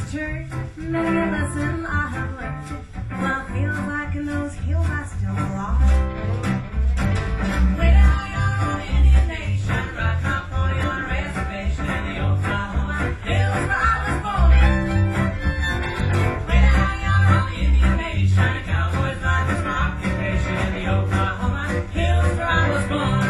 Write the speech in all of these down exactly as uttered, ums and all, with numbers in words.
church, many a lesson I have learned. Well, it feels like in those hills I still belong. Way down yonder on the Indian Nation, right now for your reservation in the Oklahoma hills where I was born. Way down yonder on the Indian Nation, a cowboy's life is my occupation in the Oklahoma hills where I was born.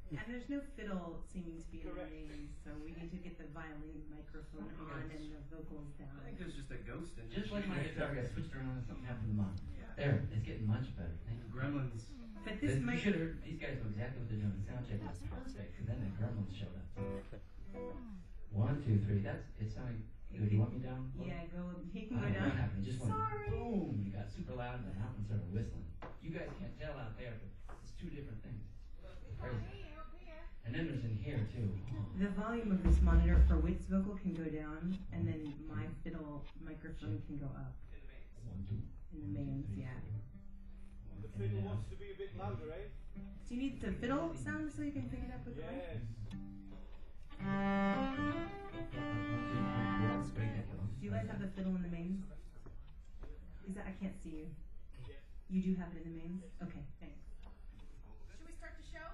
And there's no fiddle seeming to be in the main, so we need to get the violin microphone on and the vocals down. I think there's just a ghost in Just like my guitar got switched around and something happened to mine. Yeah. There, it's getting much better. Thank you. Gremlins. But this This, you mic, should have heard, these guys know exactly what they're doing. The sound check was perfect, and then the gremlins showed up. One, two, three. That's, it sounded good. Do you want me down? yeah, go. He can I go don't know what down. happened. It just went Sorry. boom. It got super loud, and the mountain started whistling. You guys can't tell out there, but it's two different things. Crazy. And then there's in here too. Oh. The volume of this monitor for Witt's vocal can go down, and then my fiddle microphone can go up One, two. in the mains. Yeah. One, The and fiddle then wants to be a bit louder, eh? Do you need the fiddle sound so you can pick it up with the mic? Yes. That's great. Do you guys have the fiddle in the mains? Is that I can't see you. Yeah. You do have it in the mains? Okay, thanks. Should we start the show?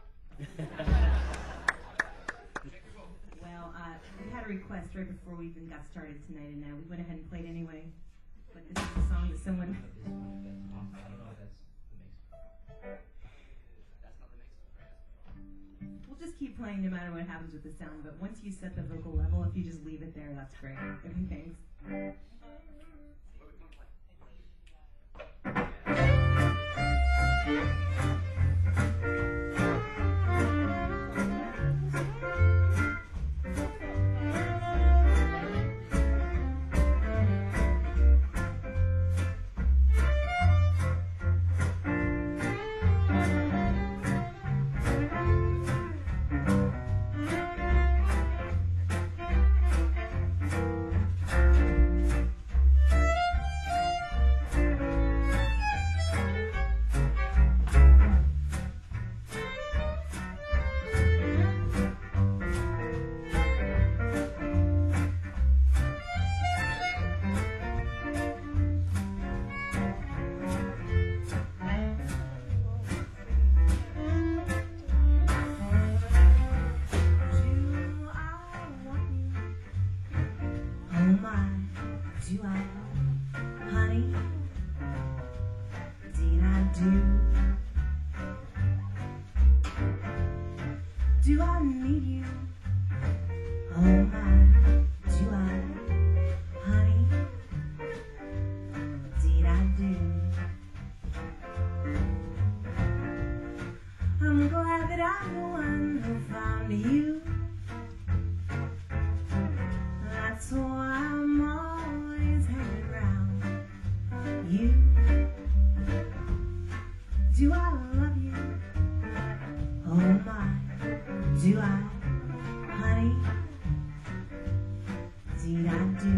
Well, uh, we had a request right before we even got started tonight, and uh, we went ahead and played anyway. But this is a song that someone. This one, that's off. I don't know if that's the mix. That's not the mix. We'll just keep playing no matter what happens with the sound. But once you set the vocal level, if you just leave it there, that's great. Okay, thanks. Do I need you? Oh my, do I, honey? Did I do? I'm glad that I'm the one who found you. That's why I'm always hanging around you. Do I love you? Oh my. Do I, honey? Did I do?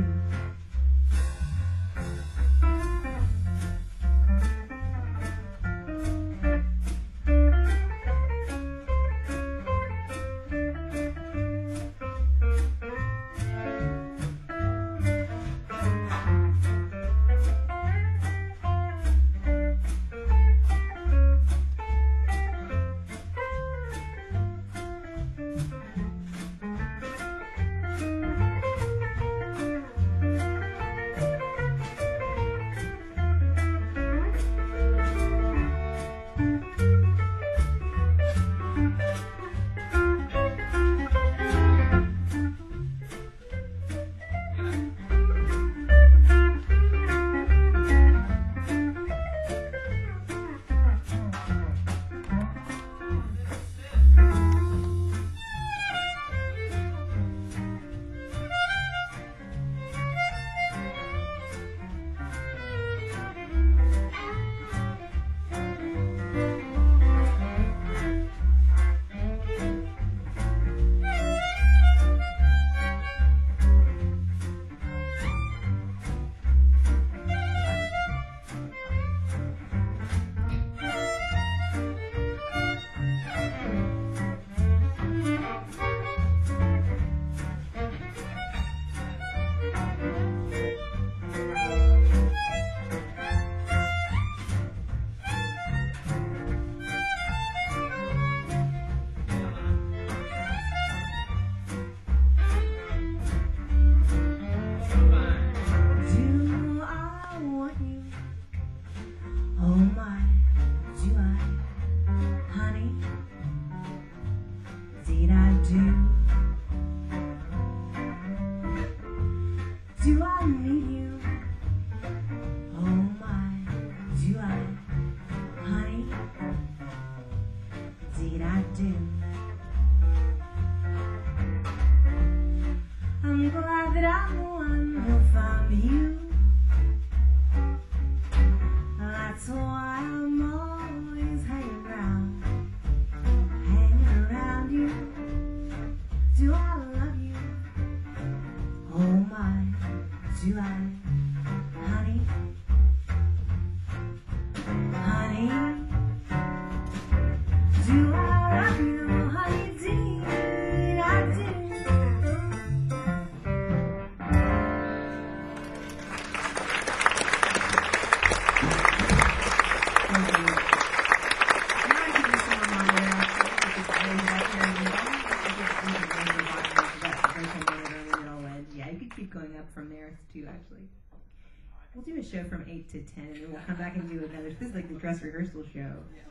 to ten, and then we'll come back and do another. This is like the dress rehearsal show.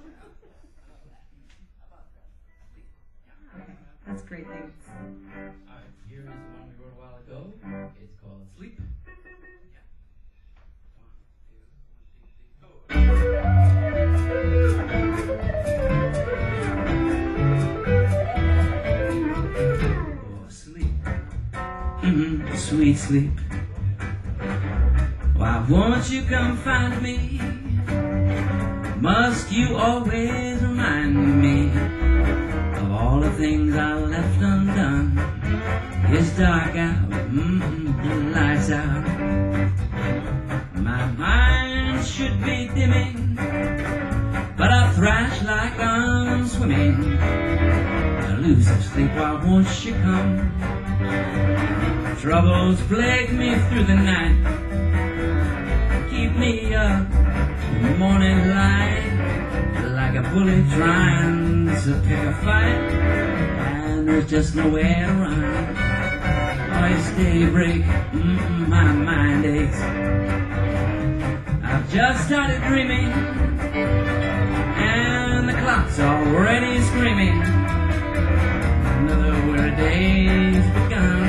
Okay, that's great. Thanks. Alright, here is the one we wrote a while ago. It's called Sleep. Oh, sleep. Mm-hmm, sweet sleep. Why won't you come find me? Must you always remind me of all the things I left undone? It's dark out, mm-mm, the lights out. My mind should be dimming, but I thrash like I'm swimming. I lose some sleep, why won't you come? Troubles plague me through the night, keep me up in the morning light, like a bully trying to pick a fight, and there's just nowhere to run. Oh, it's daybreak, mm-mm, my mind aches. I've just started dreaming, and the clock's already screaming. Another weary day's begun.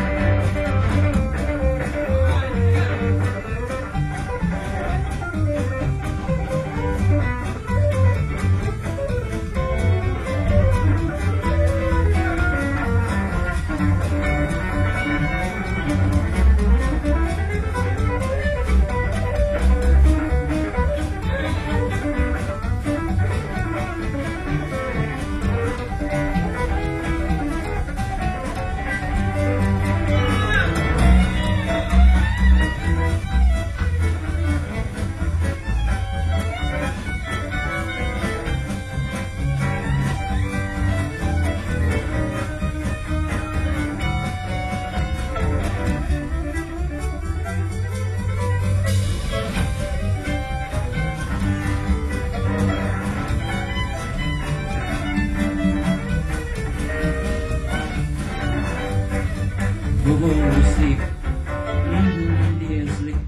Oh, sleep, mm-hmm, dear sleep.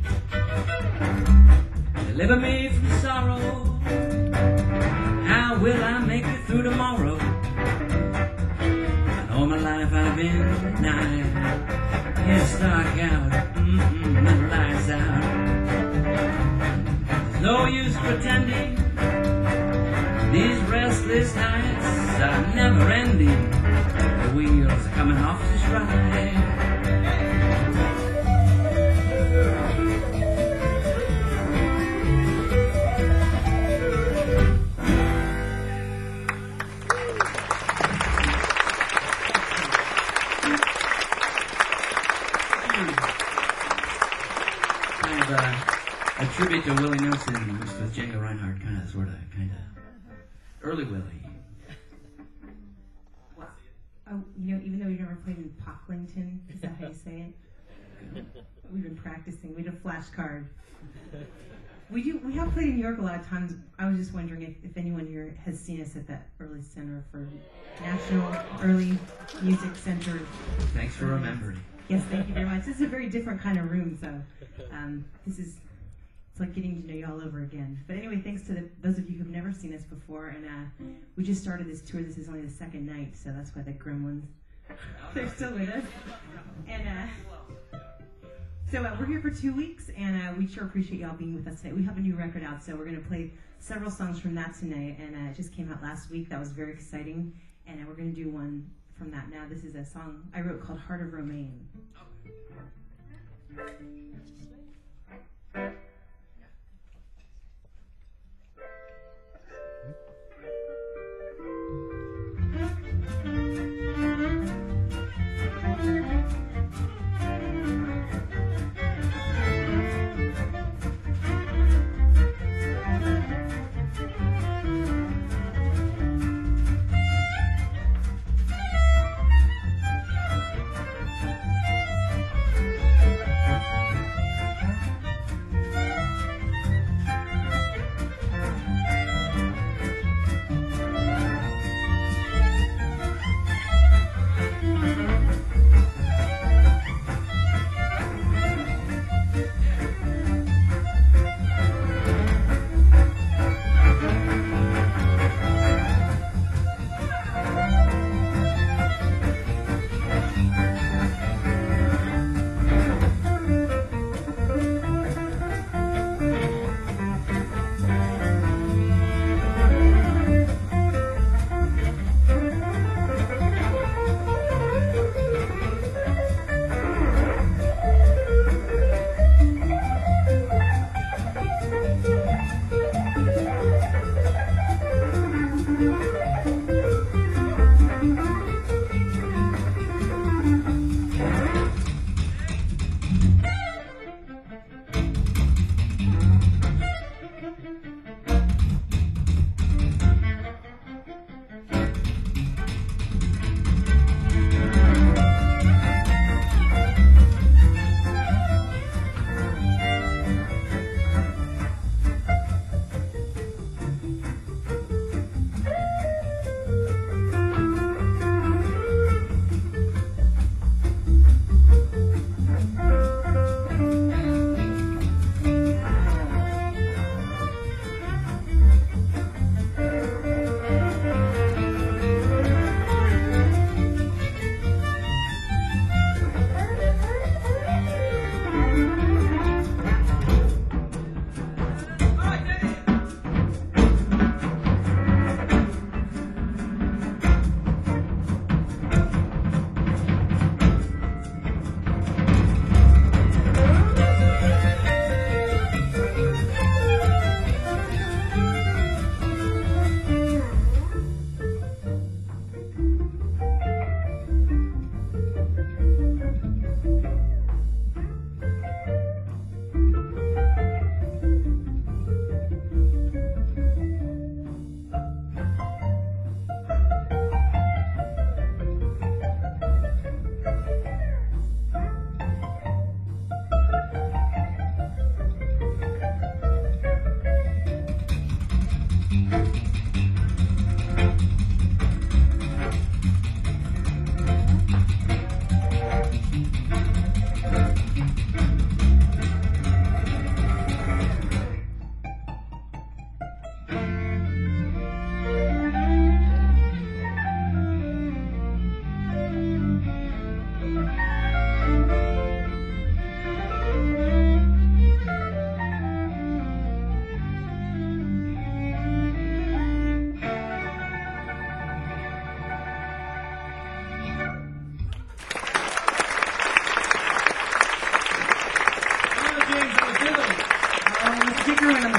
Deliver me from sorrow. How will I make it through tomorrow? And all my life I've been denied. It's dark out, mm-hmm, the lights out. There's no use pretending. These restless nights are never ending. The wheels are coming off this ride. Kind of a, a tribute to Willie Nelson, which was Django Reinhardt, kind of, sort of, kind of early Willie. Oh, you know, even though we've never played in Pocklington, is that how you say it? We've been practicing. We did a flashcard. We do. We have played in New York a lot of times. I was just wondering if, if anyone here has seen us at that Early Center for National Early Music Center. Thanks for remembering. Yes, thank you very much. This is a very different kind of room, so um, this is it's like getting to know you all over again. But anyway, thanks to the, those of you who've never seen us before, and uh, we just started this tour. This is only the second night, so that's why the gremlins, they're still with us. And uh, so uh, we're here for two weeks, and uh, we sure appreciate y'all being with us today. We have a new record out, so we're going to play several songs from that tonight, and uh, it just came out last week. That was very exciting, and uh, we're going to do one from that now. This is a song I wrote called Heart of Romaine.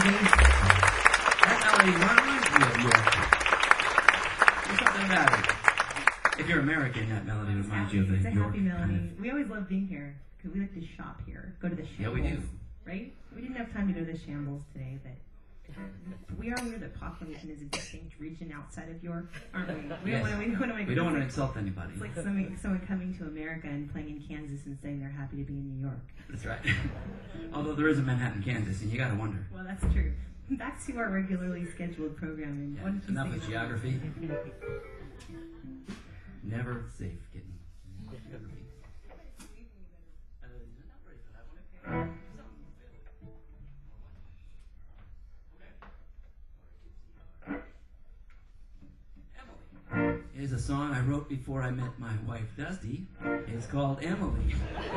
melody. That melody reminds me of York. There's something about it. If you're American, that melody reminds you of the It's a York happy melody. kind of- We always love being here because we like to shop here, go to the shambles. Yeah, we do. Right? We didn't have time to go to the shambles today, but we are aware that Population is a distinct region outside of York, aren't we? We Yes. don't want to. We don't want to make. We don't want to it's insult anybody. like, it's like someone, someone coming to America and playing in Kansas and saying they're happy to be in New York. That's right. Although there is a Manhattan, Kansas, and you gotta wonder. Well, that's true. Back to our regularly scheduled programming. Yeah, What did you enough think with about- geography. Never safe getting geography. Uh, not ready for that one. Emily is a song I wrote before I met my wife Dusty. It's called Emily.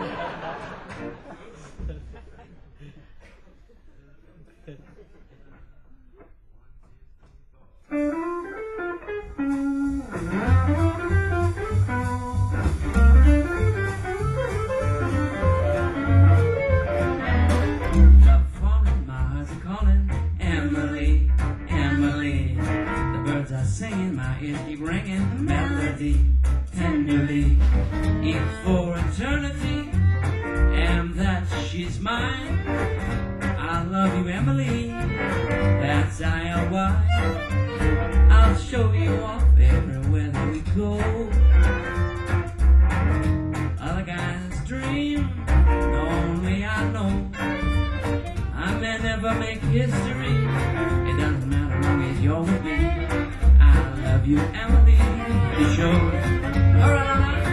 Love falling, my heart's calling. Emily, Emily. The birds are singing, my ears keep ringing. Melody, tenderly, each for eternity. And that she's mine. I love you, Emily. That's I O Y. I'll show you off everywhere that we go. Other guys dream, only I know. I may never make history. It doesn't matter long as you're with me. I love you, Emily. You sure? All right, all right.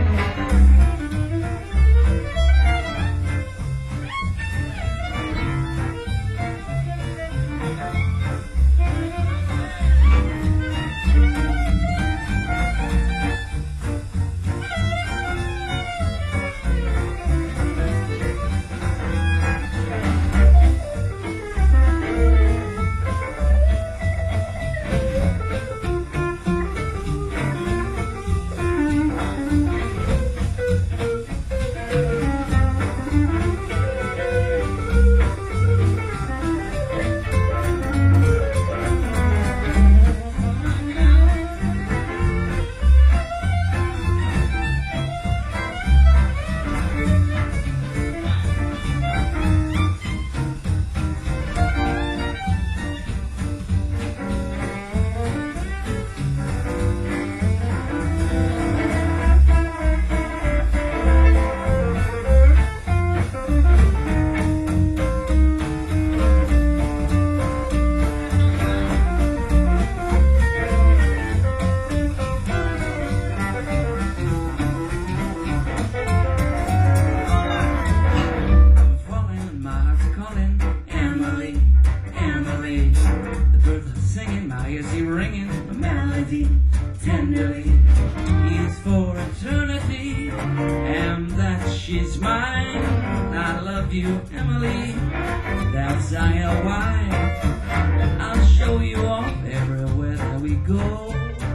I'm falling, my heart's calling. Emily, Emily. The birds are singing, my ears are ringing. A melody, tenderly, is for eternity. And that she's mine. I love you, Emily. That's I O Y. I'll show you off everywhere that we go.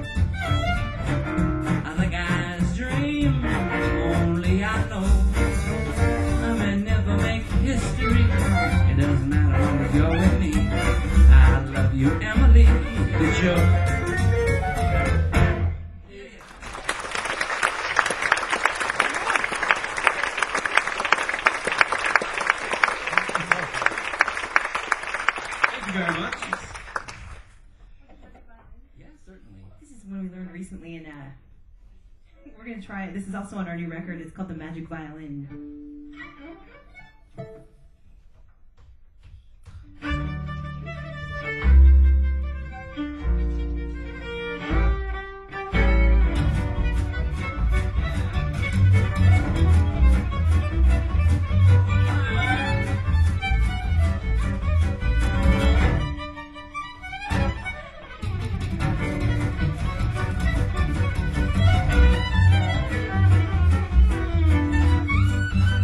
Other guys dream, only I know. I may never make history. It doesn't matter long as you're with me. I love you, Emily. The show. Thank you very much. Yeah, certainly. This is one we learned recently, and uh, we're gonna try it. This is also on our new record. It's called The Magic Violin. Thank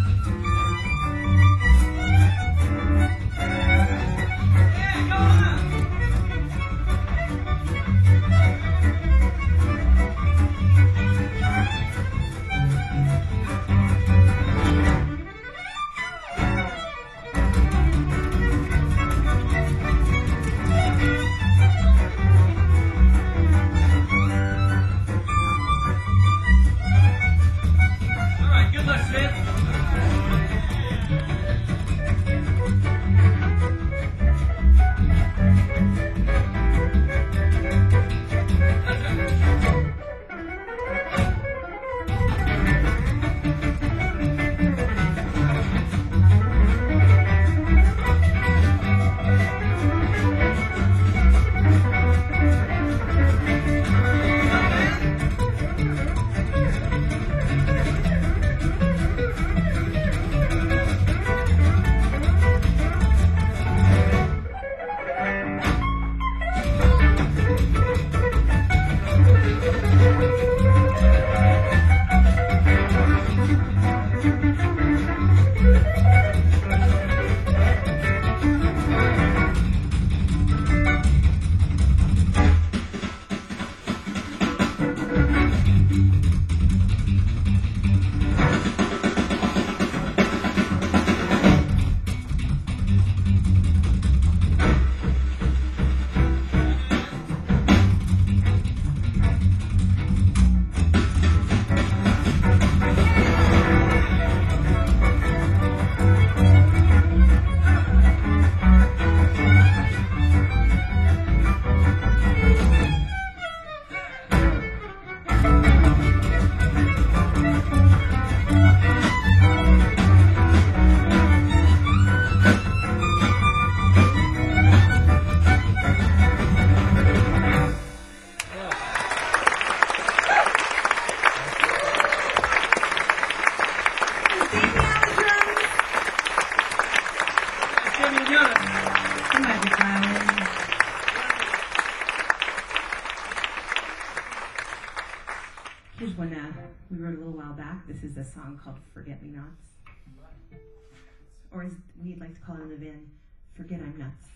one uh, we wrote a little while back. This is a song called Forget Me Nots. Or as we'd like to call it in the band, Forget I'm Nuts.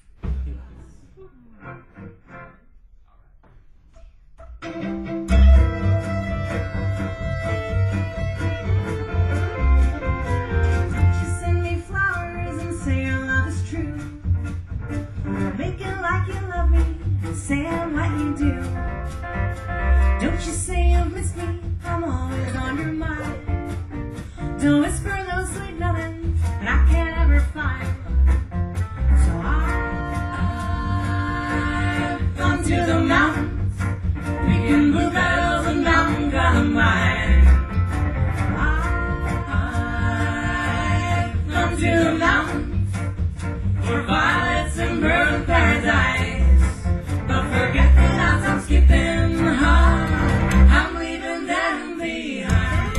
Don't you send me flowers and say your love is true. Make it like you love me and say what you do. Don't you say you miss me, I'm always on your mind. Don't whisper those sweet nothings that I can't ever find. So I've gone to the mountains, picking bluebells and mountain columbine. I've gone to the mountains for violets and bird of paradise. But forget me not, I'm skipping home. I'm leaving them behind.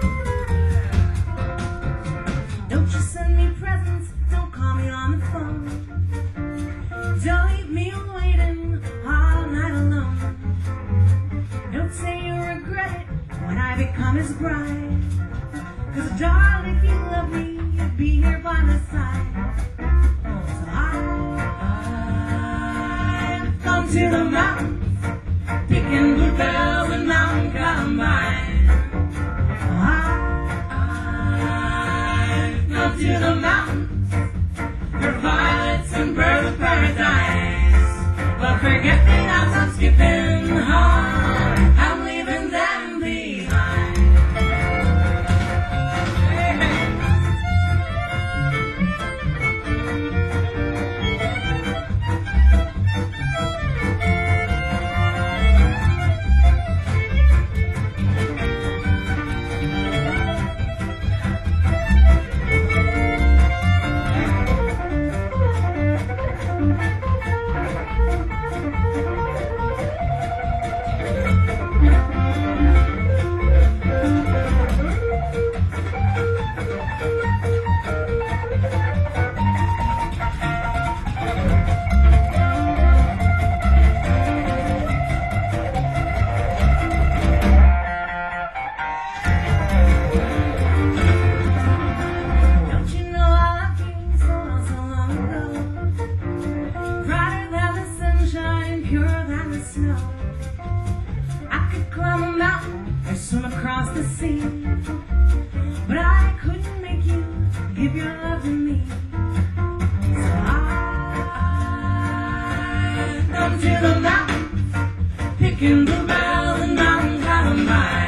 Don't you send me presents, don't call me on the phone. Don't leave me waiting all night alone. Don't say you regret it when I become his bride. Cause darling, if you love me, you'd be here by my side. So I've gone to the mountains, picking bluebells and mountain columbine. I've gone to the mountains for violets and birds of paradise. But forget me not, I'm skipping home. I'm leaving them behind. Don't you know I loved you so, so long ago? Brighter than the sunshine, purer than the snow. I could climb a mountain or swim across the sea, but I couldn't make you give your love to me. So I've come to the mountains, picking bluebells and mountain columbine.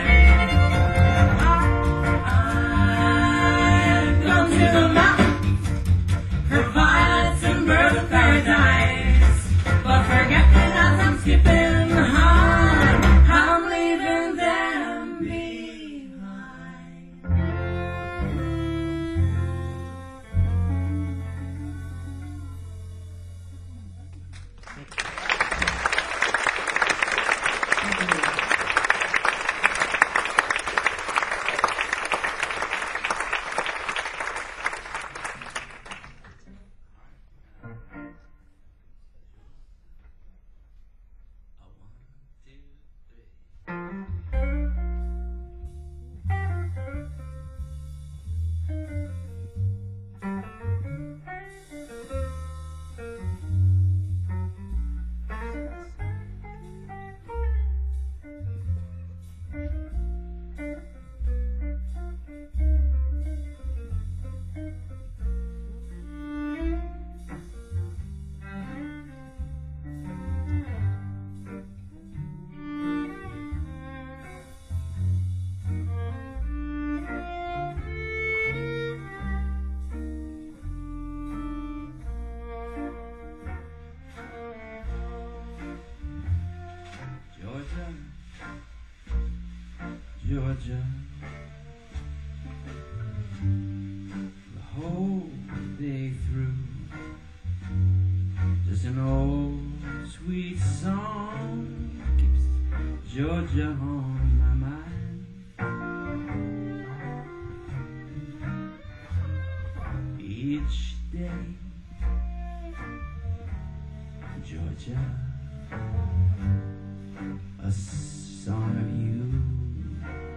I've come to the mountains for violets and birds of paradise. But forget me not, I'm skipping home. I'm leaving them behind. Georgia, the whole day through, just an old sweet song keeps Georgia on my mind. Each day, Georgia, a song of you.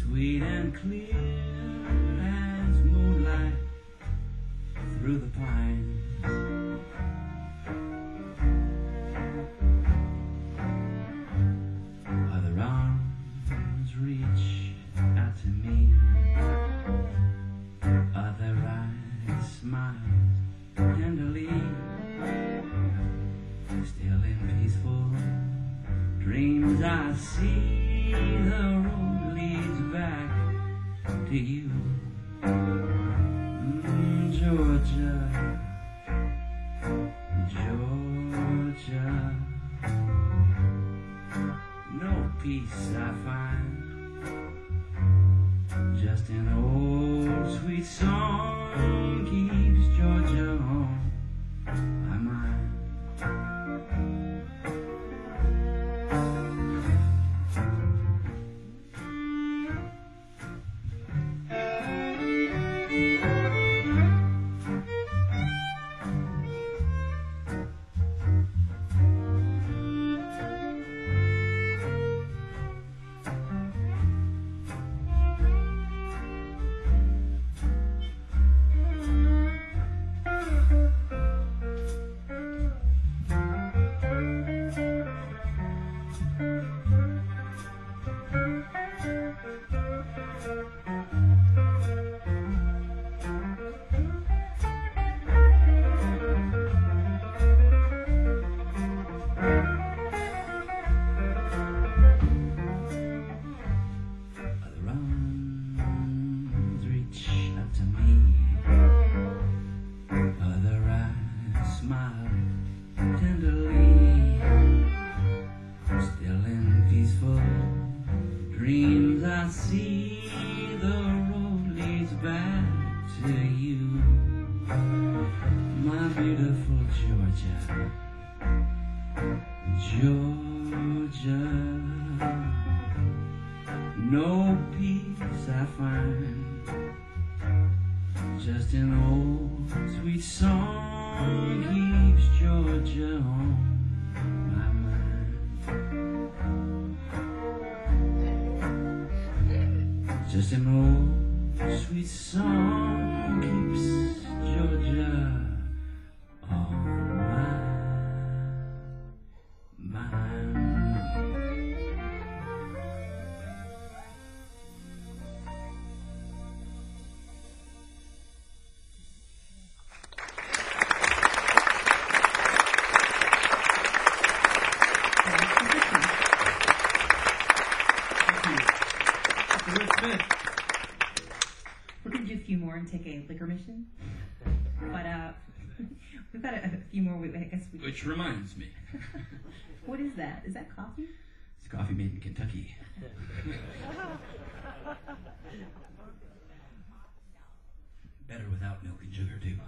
sweet and clear as moonlight through the pines. Other arms reach out to me, other eyes smile tenderly. Still in peaceful dreams I see the road leads back to you. Mm, Georgia, Georgia. No peace I find, just an old sweet song keeps Georgia on my mind. Dreams I see the road leads back to you, my beautiful Georgia, Georgia. No peace I find, just an old sweet song keeps Georgia on my mind. Just an old sweet song keeps Georgia on my mind. We're going to do a few more and take a liquor mission. But uh, we've got a, a few more. We, I guess we. Which reminds me, What is that? Is that coffee? it's coffee made in Kentucky. Better without milk and sugar too.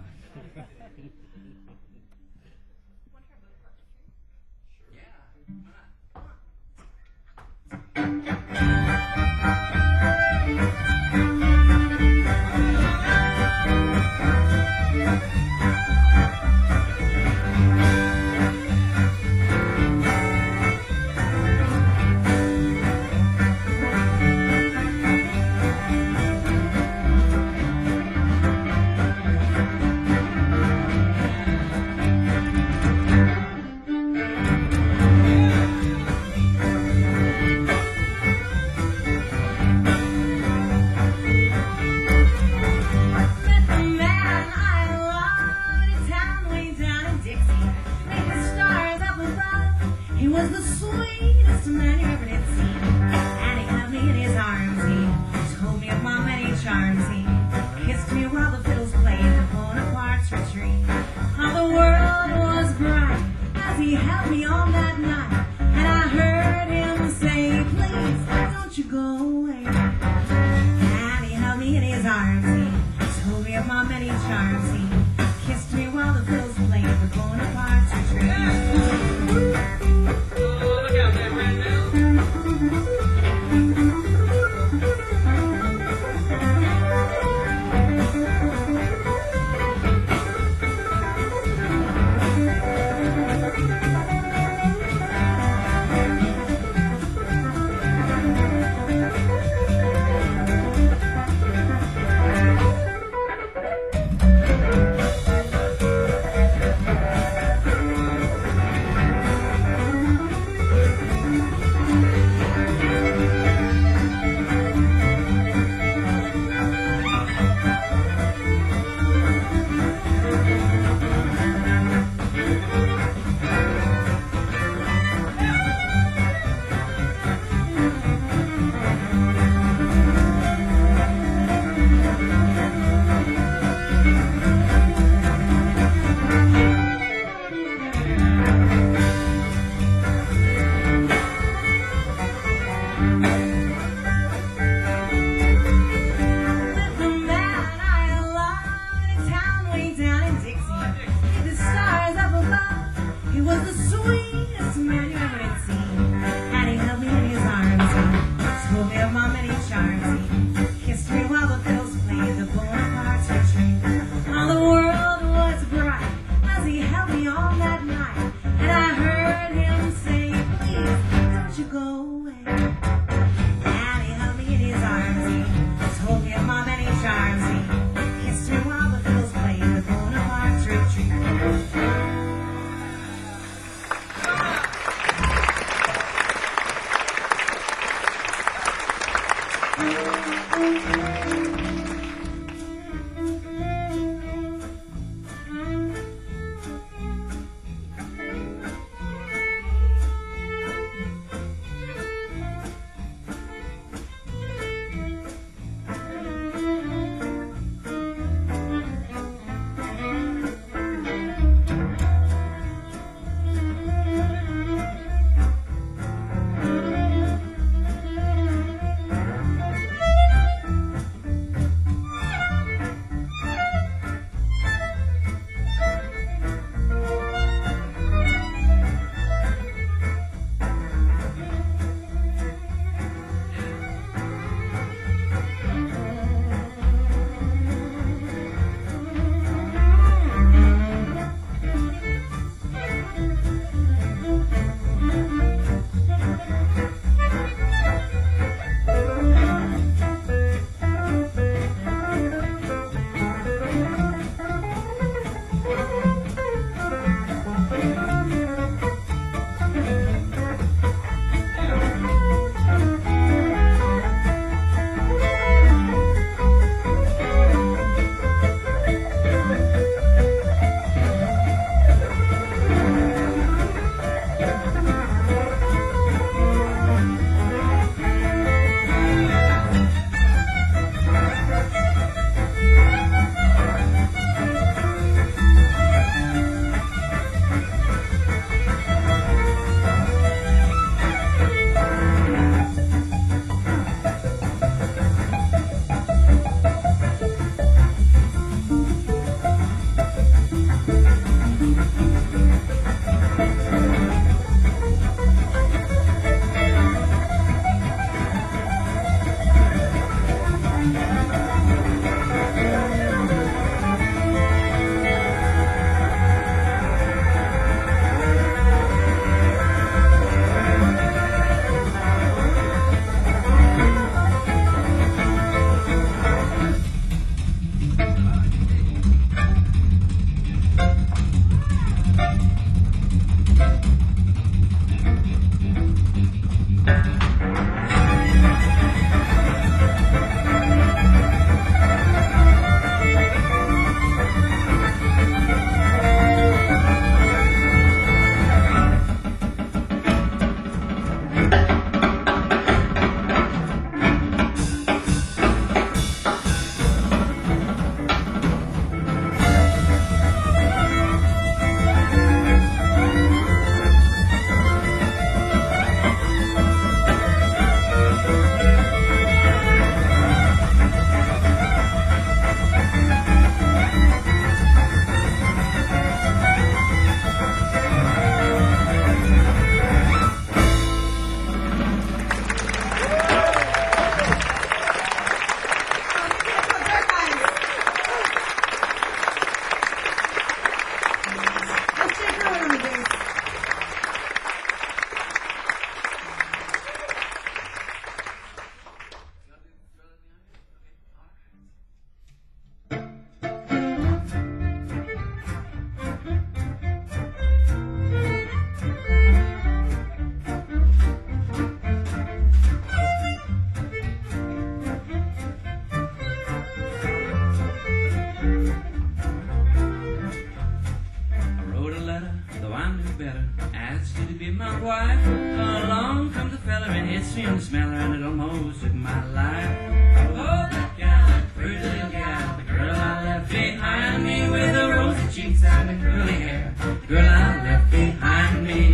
I knew better. Asked you to be my wife. Along comes a fella and it seemed to smell her, and it almost took my life. Oh, that gal, that pretty little gal, the girl I left behind me with the rosy cheeks and the curly hair, the girl I left behind me.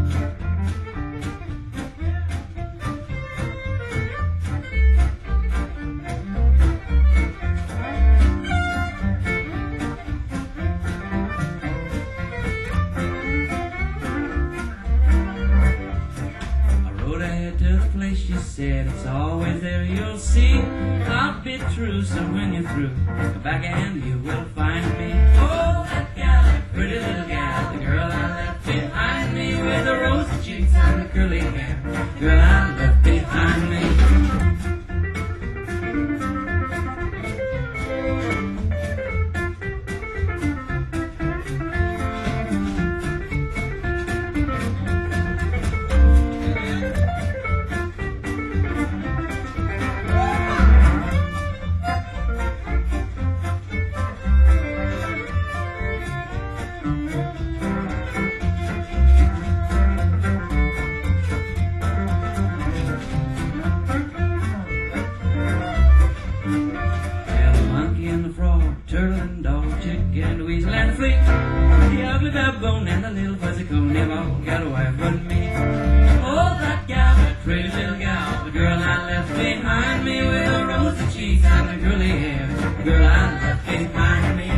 She said, it's always there, you'll see. I'll be true, so when you're through, come back and you will find me. Oh, that gal, that pretty little gal, the girl I left behind me with the rosy cheeks and the curly hair, the girl I left behind me. Baboon and the little fuzzy coon, they've all got a wife but me. Oh, that gal, that pretty little gal, the girl I left behind me with the rosy cheeks and the curly hair, the girl I left behind me.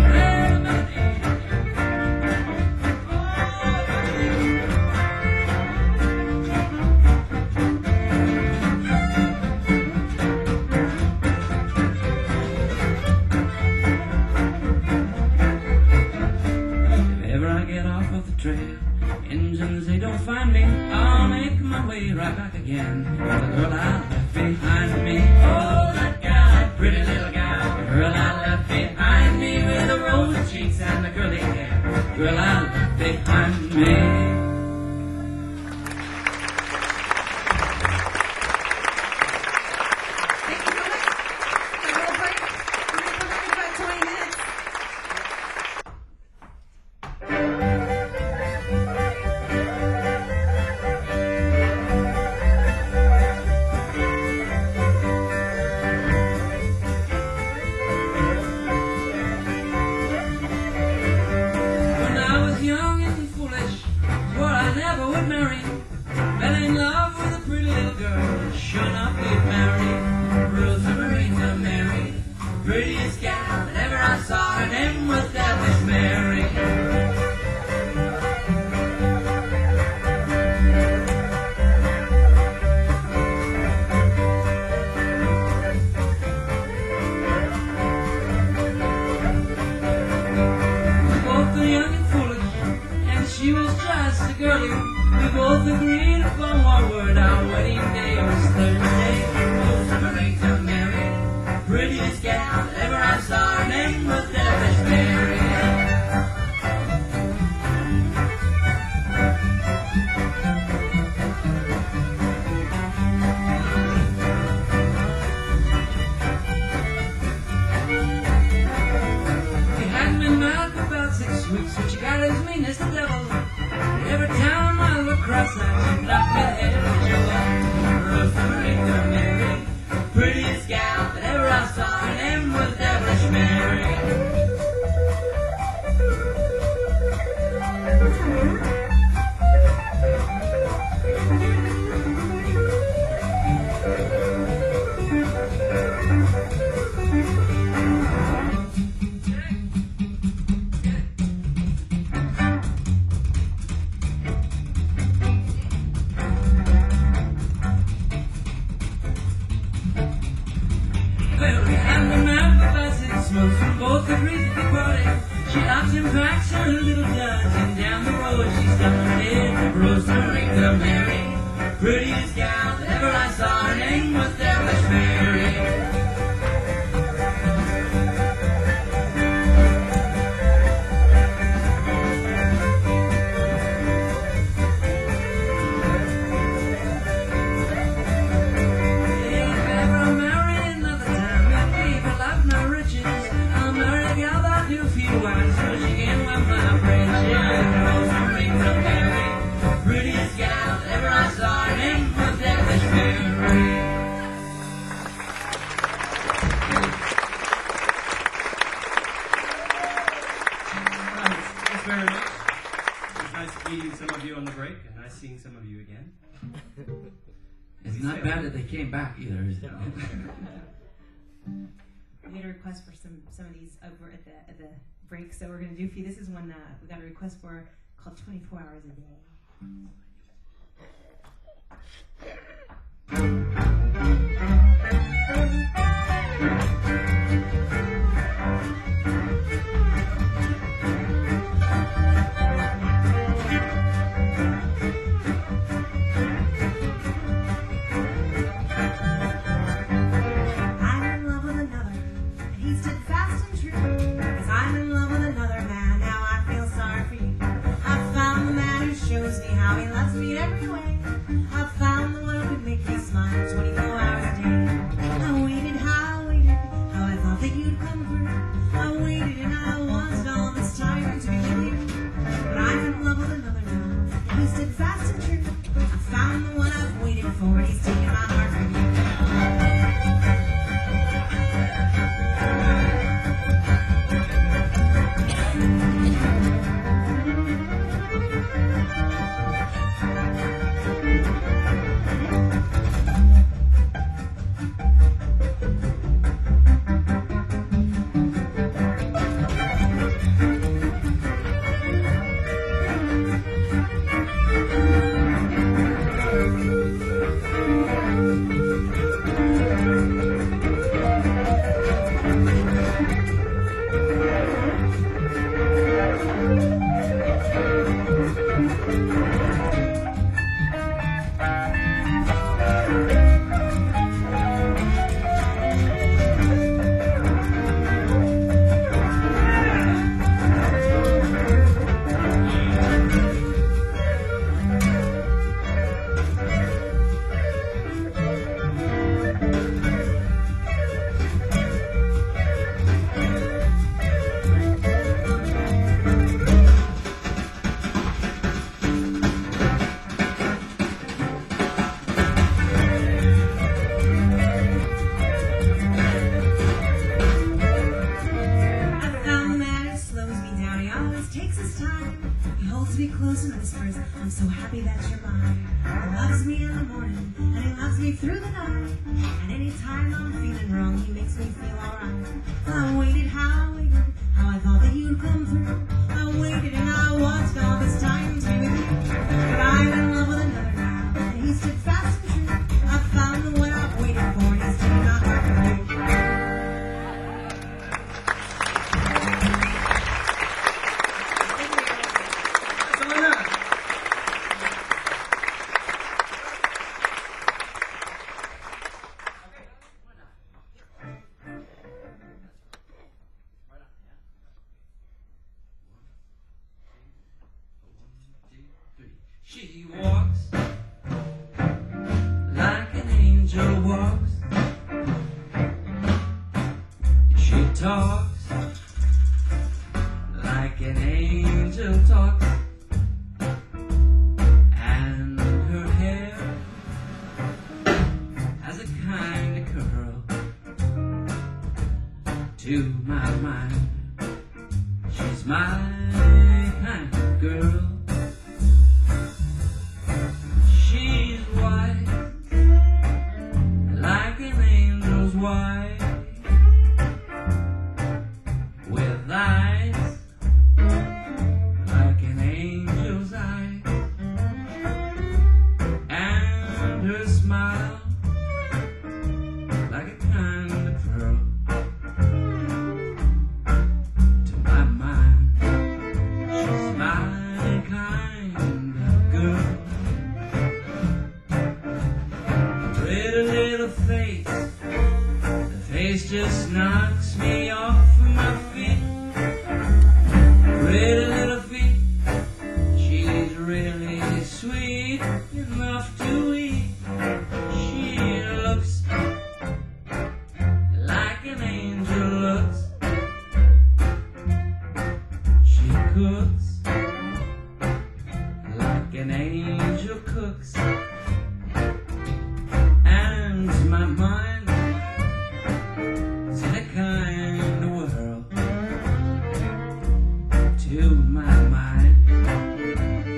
Engines, they don't find me, I'll make my way right back again to the girl I left behind me. Oh, that gal, that pretty little gal, the girl I left behind me with the rosy cheeks and the curly hair, the girl I left behind me. Thank you so much. A little break. We're going to come back in about twenty minutes. Prettiest gal that ever I saw, her name was Devilish Mary. We both were young and foolish, and she was just a girlie. We both agreed upon one word, our wedding day was Thursday. Rosemary to Mary, prettiest gal that ever I saw, her name was Devilish Mary. He hadn't been married for about six weeks, but she got as mean as the devil. Every time I look across her, she knocked me head with trouble. Rosemary to Mary, prettiest gal that ever I saw, her name was Devilish Mary. Well, we had the map about six months, we both agreed to the party. She locked and packs her little guns, and down the road she stopped dead. Rosemary to Mary, prettiest gal that ever I saw, her name was Devilish Mary. Few words, so she can wear my bridge. Rosemary to Mary. nice meeting some of you on the break, and nice seeing some of you again. It's not bad that they came back either, is it? We had a request for some some of these over at the at the break, so we're gonna do a few. This is one uh, we got a request for called twenty-four hours a day. I'm in love with another, and he stood fast and true. 'Cause I'm in love with another man, now I feel sorry for you. I found the man who shows me how he loves me in every way. I found the one who could make me smile twenty-four hours a day. I waited, how I waited, how I thought that you'd come through. I waited and I wanted all this time to be with you. But I'm in love with another now, and he stood fast and true. I found the one I've waited for, and he's taken my heart from you. I found the man who slows me down. He always takes his time. He holds me close and whispers, I'm so happy that you're mine. He loves me in the morning, and he loves me through the night. And anytime I'm feeling wrong, he makes me feel alright. I waited, how I waited, how I thought that you'd come through. I waited and I wanted all this time to be with you. But I'm in love with another now, and he stood fast and true. I found the one I've waited for, and he's taken my heart from you. Selena! She walks like an angel walks. She talks like an angel talks. And her hair has a kind of curl. To my mind, she's my kind of girl. She's white, like an angel's white, with eyes like an angel's eyes, and her smile like a kind of pearl. To my mind, she's my kind of girl. Pretty little face, the face just knocks me off my feet. Pretty little feet, she's really sweet enough to eat. She looks like an angel looks. She cooks like an angel cooks. And my mind is in a kind of world. To my mind,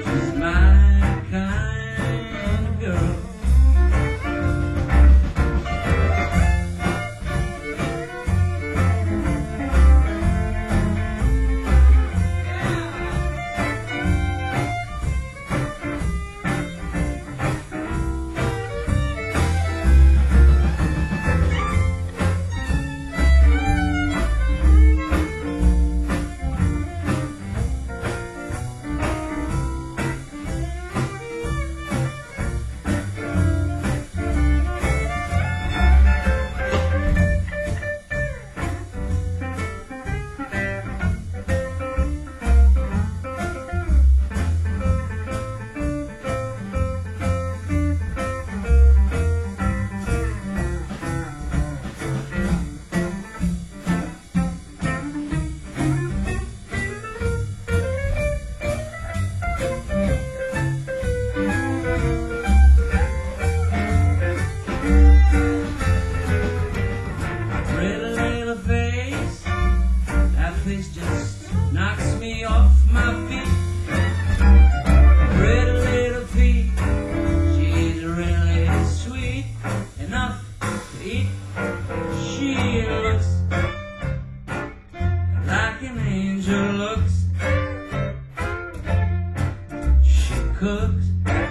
cooks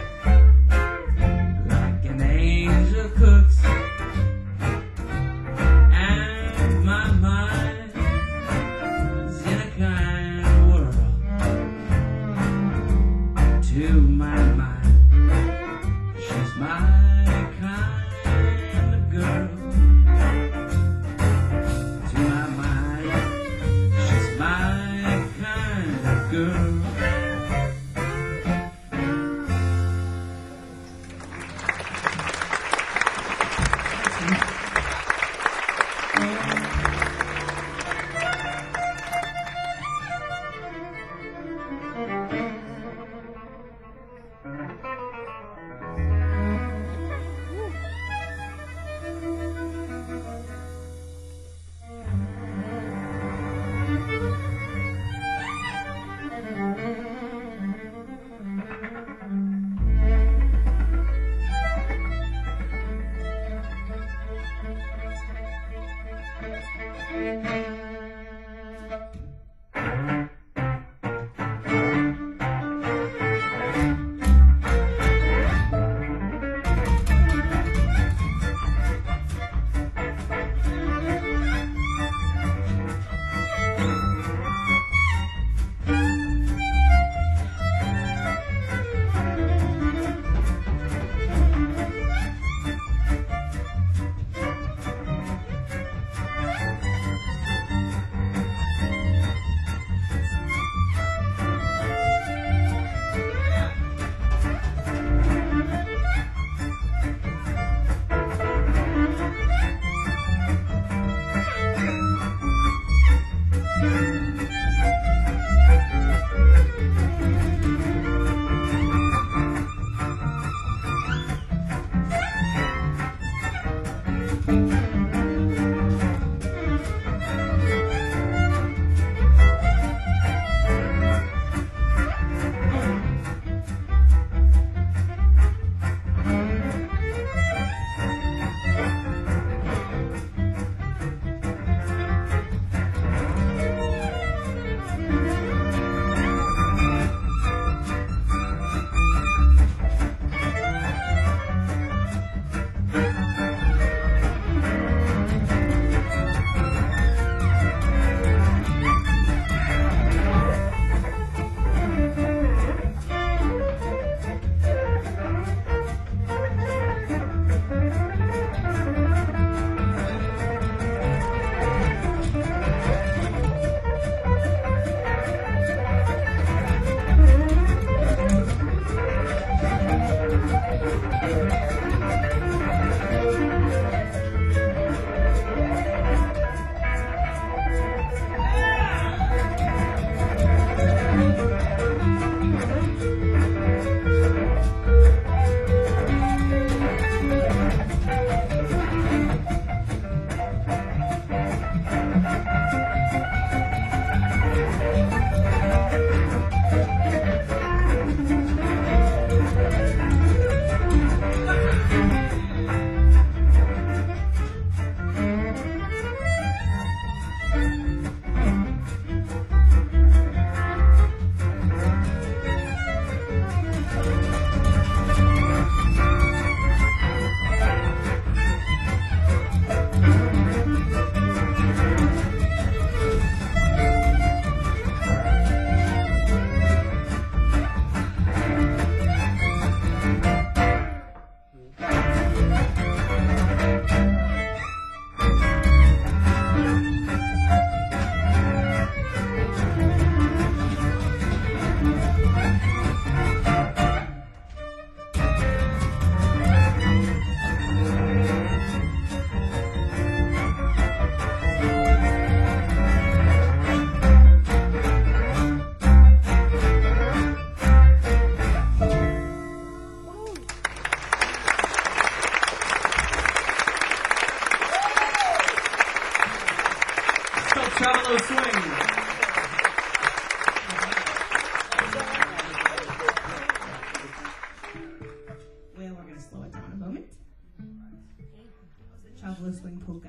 like an angel cooks, and my mind is in a kind of world. To my mind, she's my kind of girl. To my mind, she's my kind of girl. Tremolo swing. Well, we're going to slow it down a moment. The Tremolo swing polka.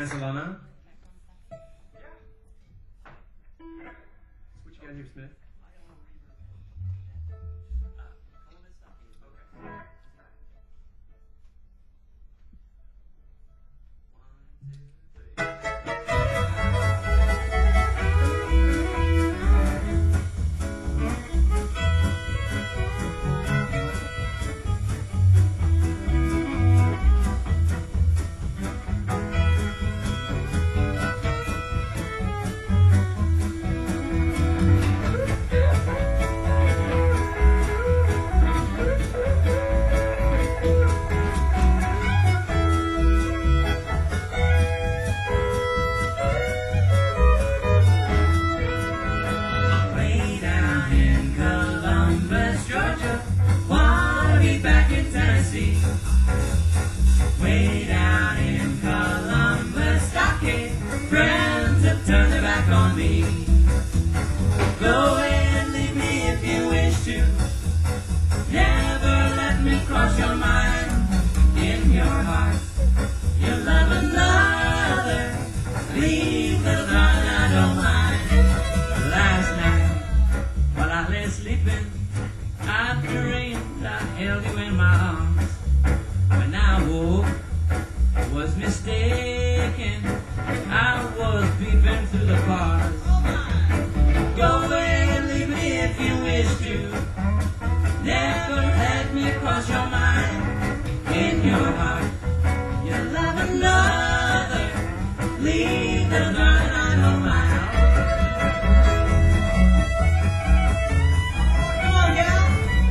nice, Alana. What you got here, Smith? Way down in Columbus, Georgia. Wanna be back in Tennessee. Way down in Columbus, Stockade. Friends have turned their back on me. Go away and leave me if you wish to. Never let me cross your mind. In your heart, you love another. Leave the darling, I don't mind. Last night, while I lay sleeping, I dreamed I held you in my arms. When I woke, I was mistaken. I was peeping through the bars. Go away and leave me if you wish to. Never let me cross your mind. In your heart, you love another. Leave the darling, I don't mind. Come on, gal.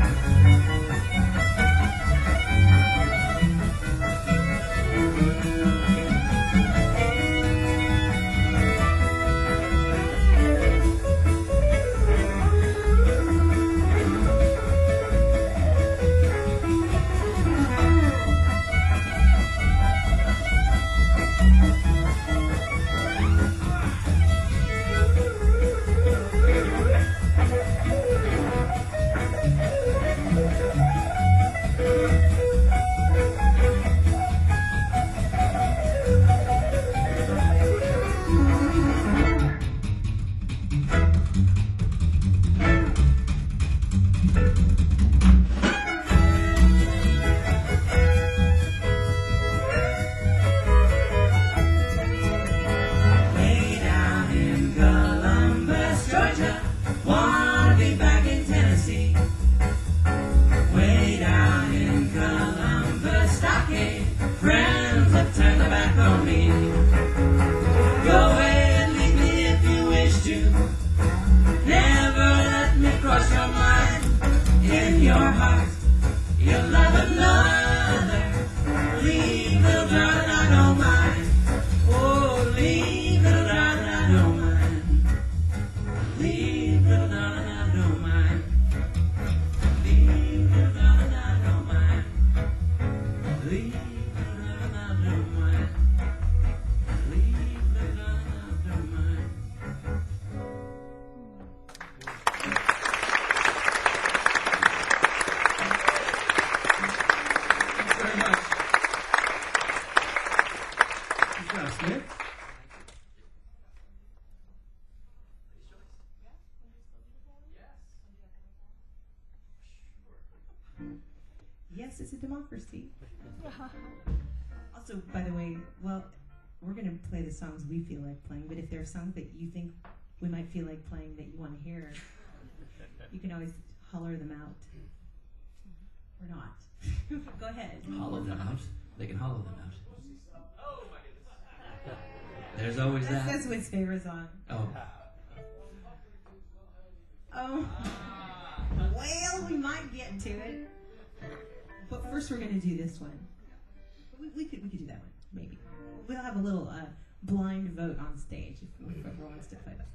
Way down in Columbus, Georgia. Wanna be back in Tennessee. Way down in Columbus, Stockade. Friends have turned their back on me. Go away and leave me if you wish to. Never let me cross your mind. In your heart, you love another. Leave the darling, I don't mind. Oh, leave the darling, I don't mind. Leave the darling, I don't mind. Leave the darling, I don't mind. Leave the darling, I don't mind. Leave the darling, I don't mind. Thanks very much. Good job, Smith. Yes, it's a democracy. Also, by the way, well, we're going to play the songs we feel like playing, but if there are songs that you think we might feel like playing that you want to hear, you can always holler them out. Or not. Go ahead. Hollow them out. They can hollow them out. There's always That's, that. that's Whit's favorite song. Oh, Oh. Well, we might get to it. But first we're going to do this one. We, we could we could do that one, maybe. We'll have a little uh, blind vote on stage if whoever wants to play that.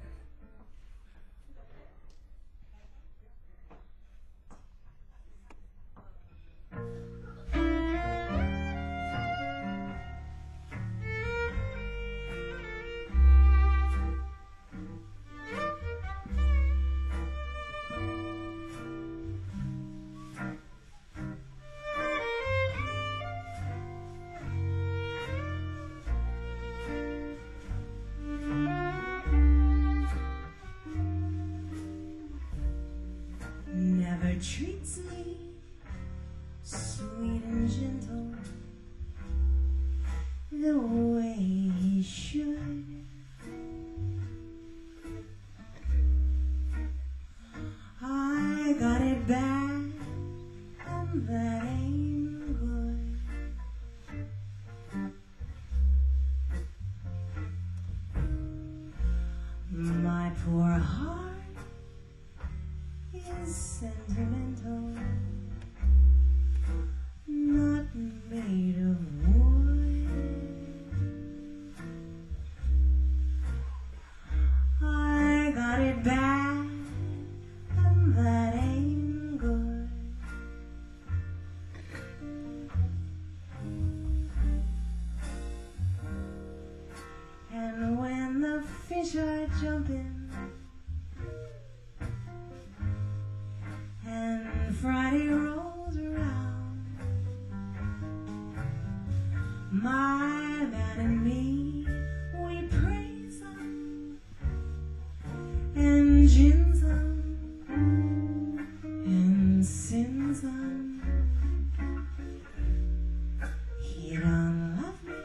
wish I'd jump in. And Friday rolls around. My man and me, we praise some and gin some and sin some. He don't love me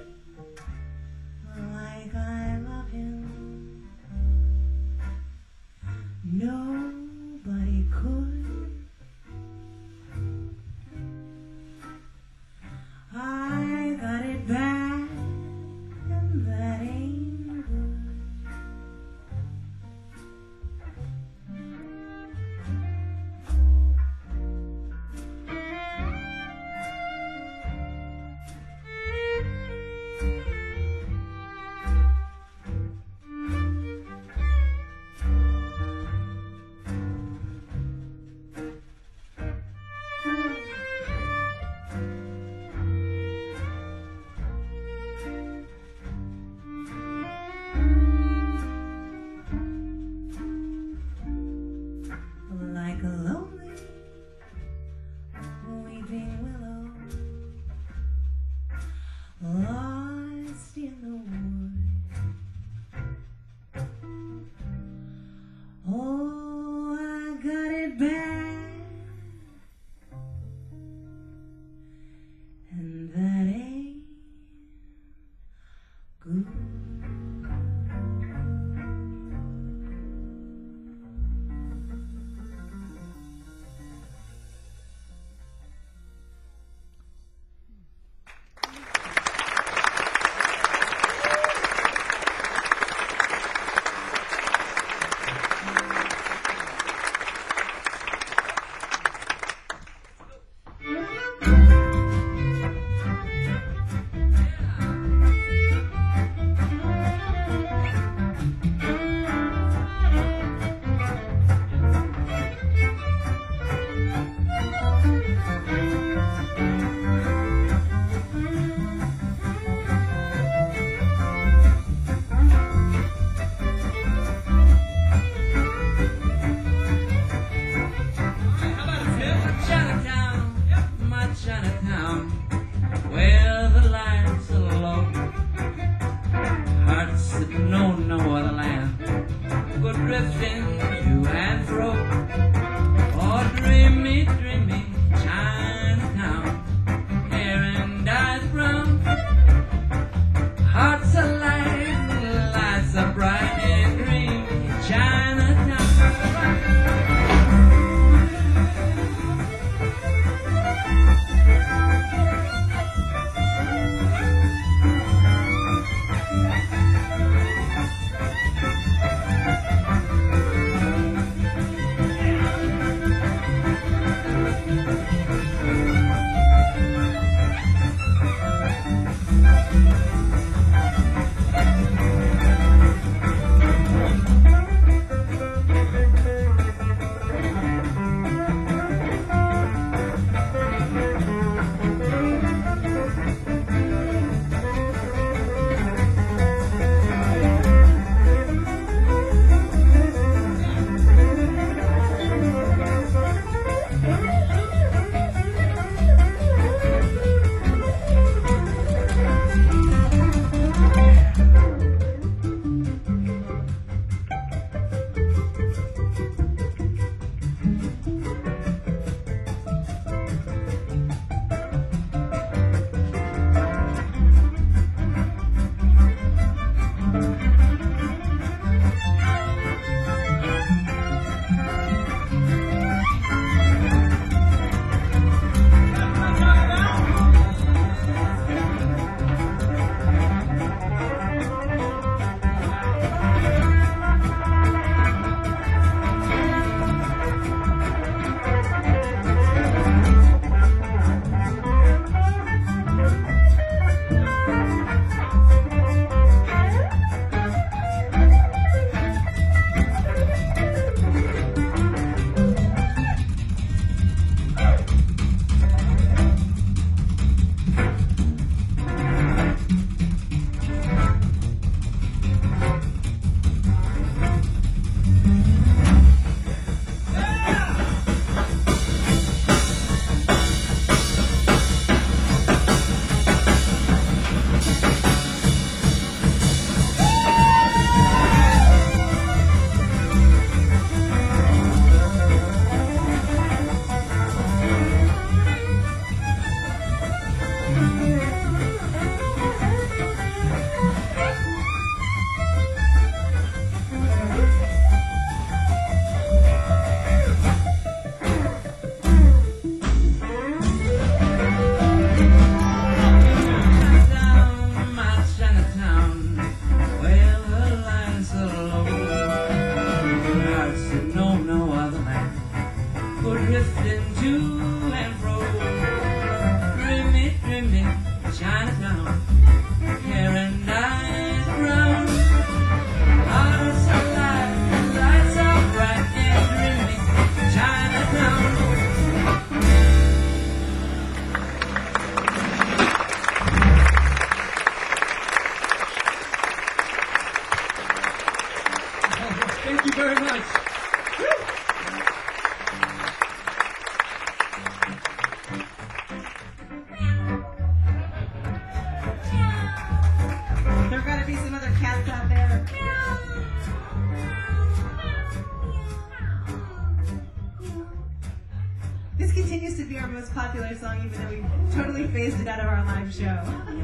like I love him. Nobody could. I got it bad, and that ain't good. Like a lonely weeping willow, lost in the wood. Oh, I got it bad, and that ain't good. Chinatown, my Chinatown, where the lights are low. Hearts that know no other land go drifting to and fro. Oh, dreamy, dreamy Chinatown, hair and eyes brown. Hearts are light, lights are bright and dreamy Chinatown. used to be our most popular song, even though we totally phased it out of our live show.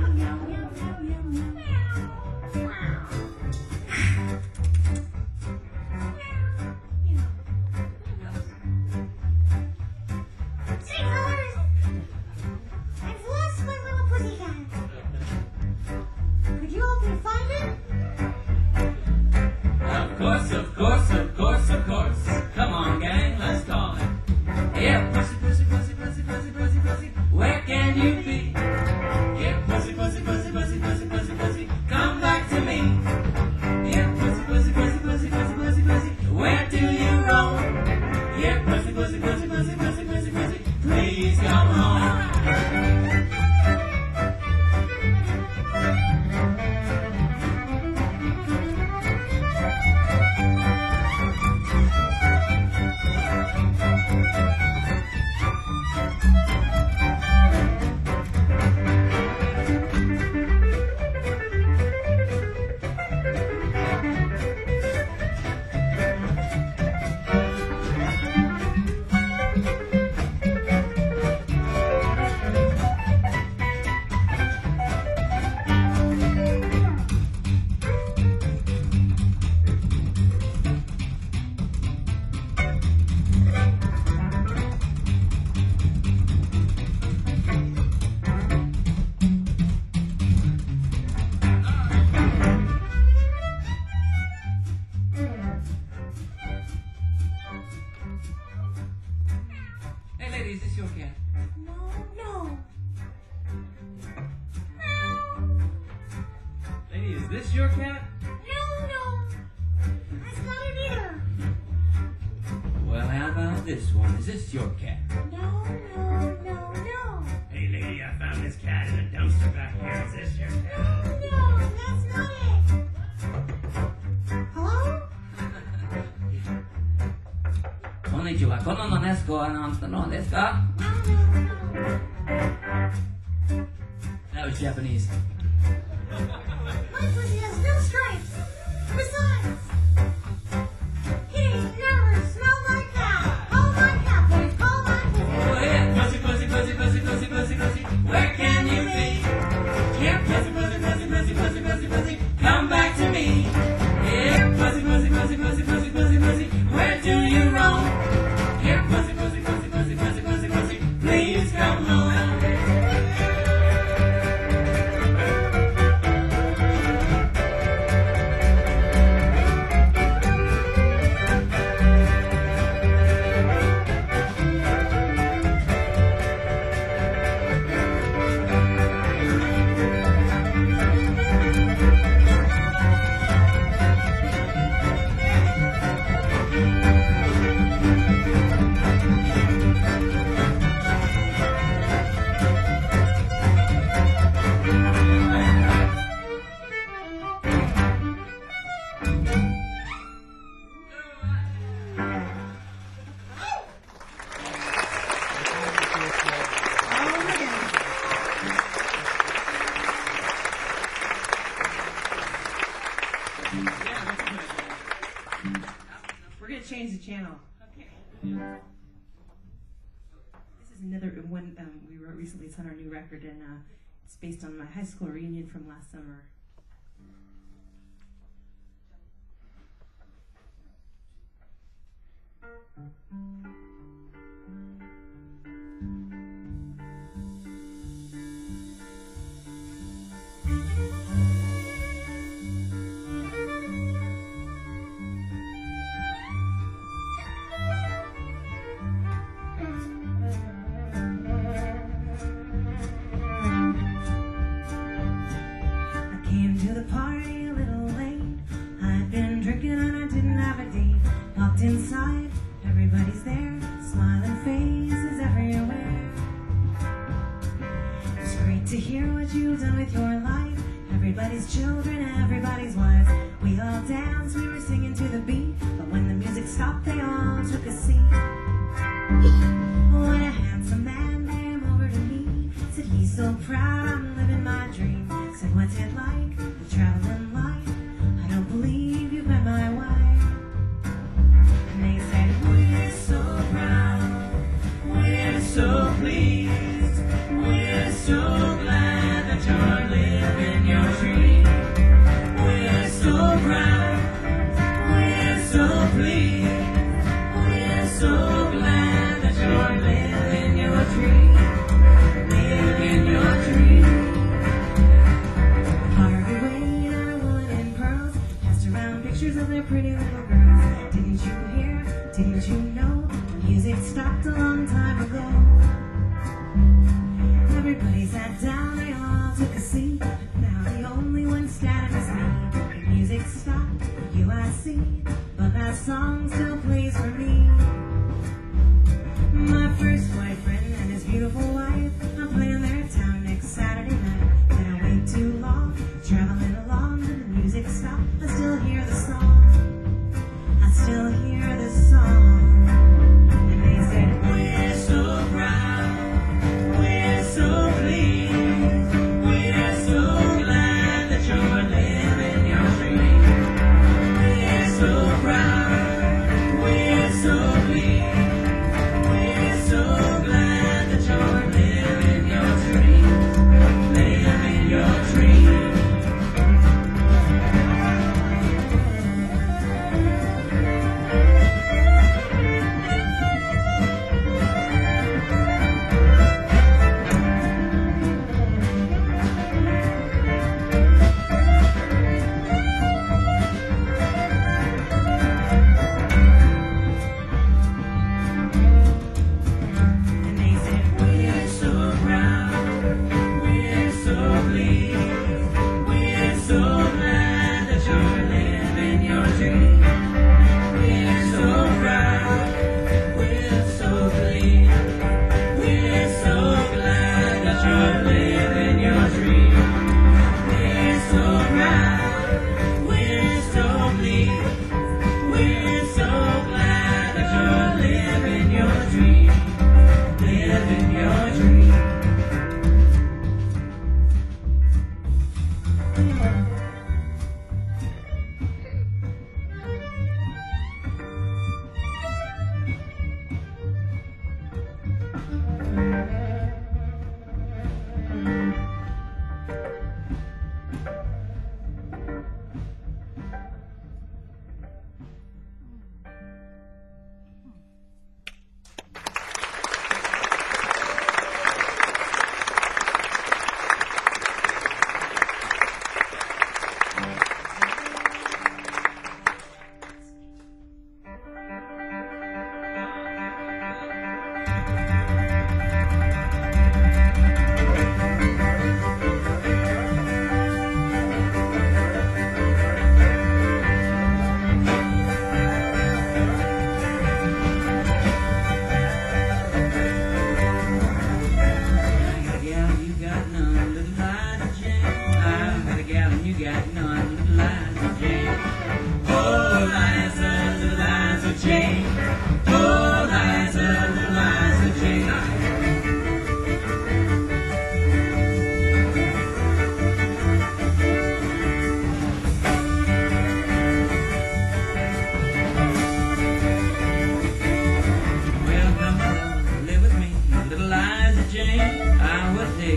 Say, fellas, I've lost my little pussycat. Could you help me find it? Of course, of course, of course, of course. Come on, gang, let's call it. Yeah, pussy, pussy, pussy, pussy, pussy, pussy, pussy. Where can you be? Yeah, pussy, pussy, pussy, pussy, pussy, pussy, pussy. Come back to me. Yeah, pussy, pussy, pussy, pussy, pussy, pussy, pussy. Where do you roam? Yeah, pussy, pussy, pussy, pussy, pussy, pussy, pussy. Please come home. Hey, lady, is this your cat? No, no. Lady, is this your cat? No, no. That's not it either. Well, how about this one? Is this your cat? No, no, no, no. Hey, lady, I found this cat in a dumpster back here. Is this your cat? No, that's not it. Hello? こんにちは。こののですか？なんとのですか？ No, no, no. That was Japanese. My pussy has no stripes. Besides, he never smelled like that. Call my cat, boys. Call my pussy. Oh yeah, pussy, pussy, pussy, pussy, pussy, pussy, pussy. Where can you be? Yeah, pussy, pussy, pussy, pussy, pussy, pussy, pussy. Come back to me. Yeah, pussy, pussy, pussy, pussy, pussy, pussy, pussy. Where do you roam? Yeah, pussy, pussy, pussy, pussy, pussy, pussy, pussy. Please come home. We're gonna change the channel. Okay. This is another one um, we wrote recently. It's on our new record, and uh, it's based on my high school reunion from last summer. Inside, everybody's there, smiling faces everywhere. It's great to hear what you've done with your life. Everybody's children, everybody's wives. We all danced, we were singing to the beat, but when the music stopped, they all took a seat. When a handsome man came over to me, said he's so proud I'm living my dream. Said, what's it like, the traveling life? I don't believe you've met my wife. And they said, we're so proud, we're so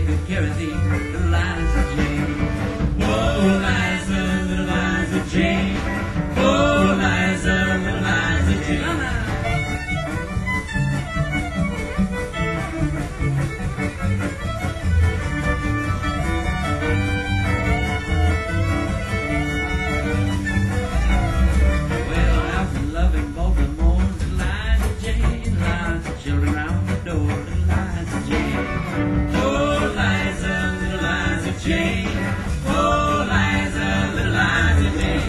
take good care of thee, little Liza Jane. Oh, Liza, little Liza Jane. Oh, Liza, little Liza Jane. Come on. Well, out in loving Baltimore, little Liza Jane, Liza, children round the door, little Liza Jane. Oh, Liza, little Liza Jane. Oh, Liza, little Liza Jane.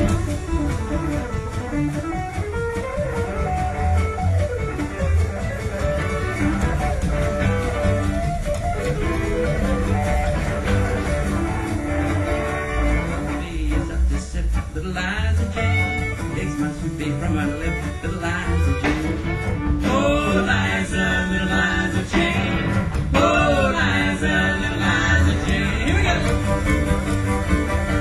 Me is up to sip, little Liza Jane. Takes my sweet babe from her lip, little Liza Jane. Oh, Liza, little Liza Jane. Oh, Liza, little Liza Jane. Here we go.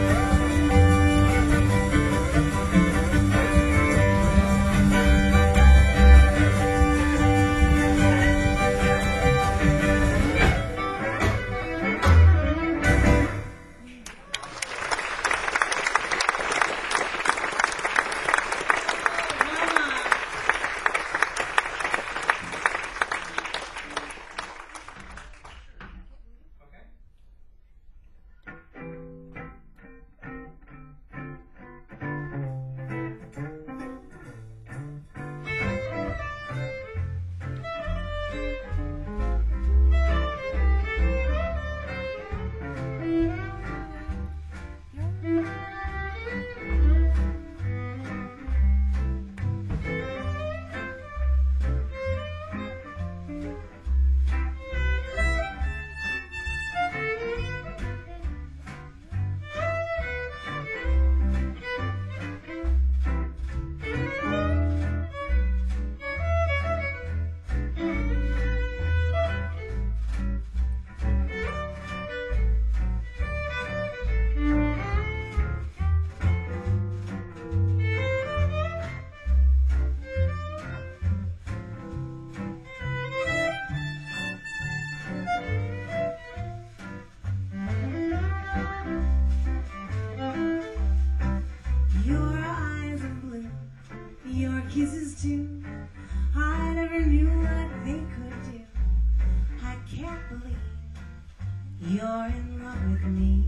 Your eyes are blue, your kisses too. I never knew what they could do. I can't believe you're in love with me.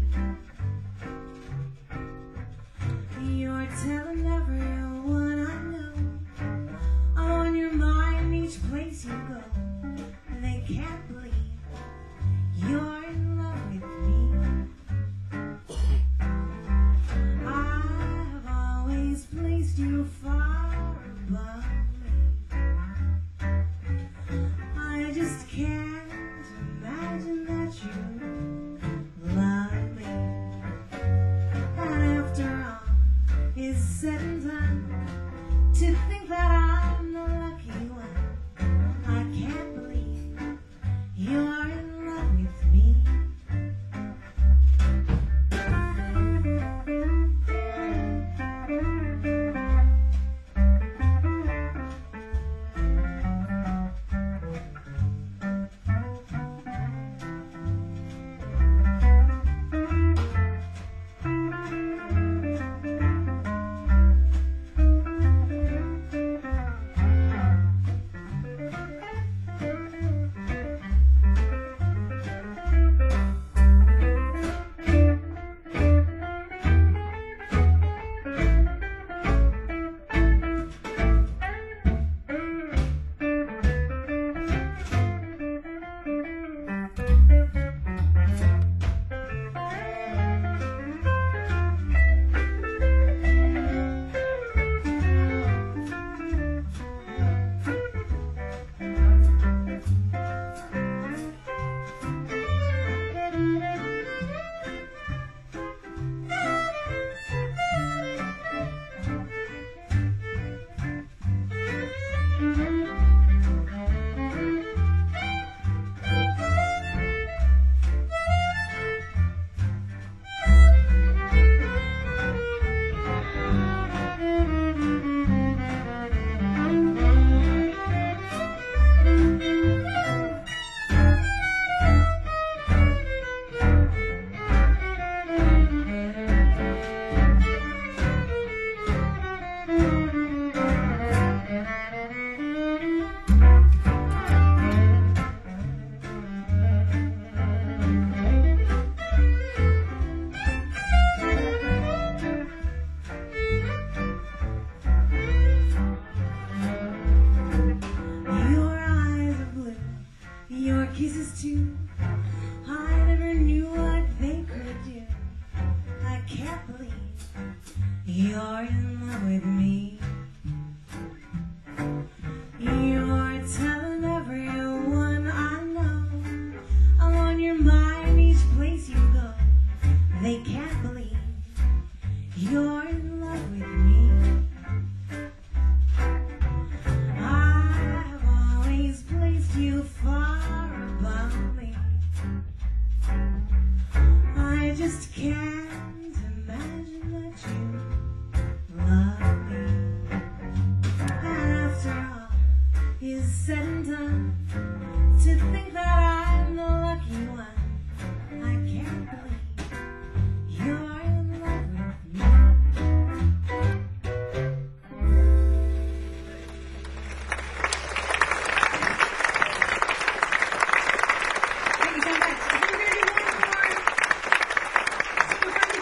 You're telling everyone I know, on your mind each place you go. They can't believe you're in love with me. I've always placed you far above me. I just can't imagine that you love me. And after all is said and done, to think that I'm the lucky one, I can't believe you're in love with me. place you go, they can't believe you're in love with me. I've always placed you far above me. I just can't imagine that you love me. And after all is said and done, to think that I'm the lucky one, I can't believe you're in love with me. Thank you so much. I think we're gonna do one more super fun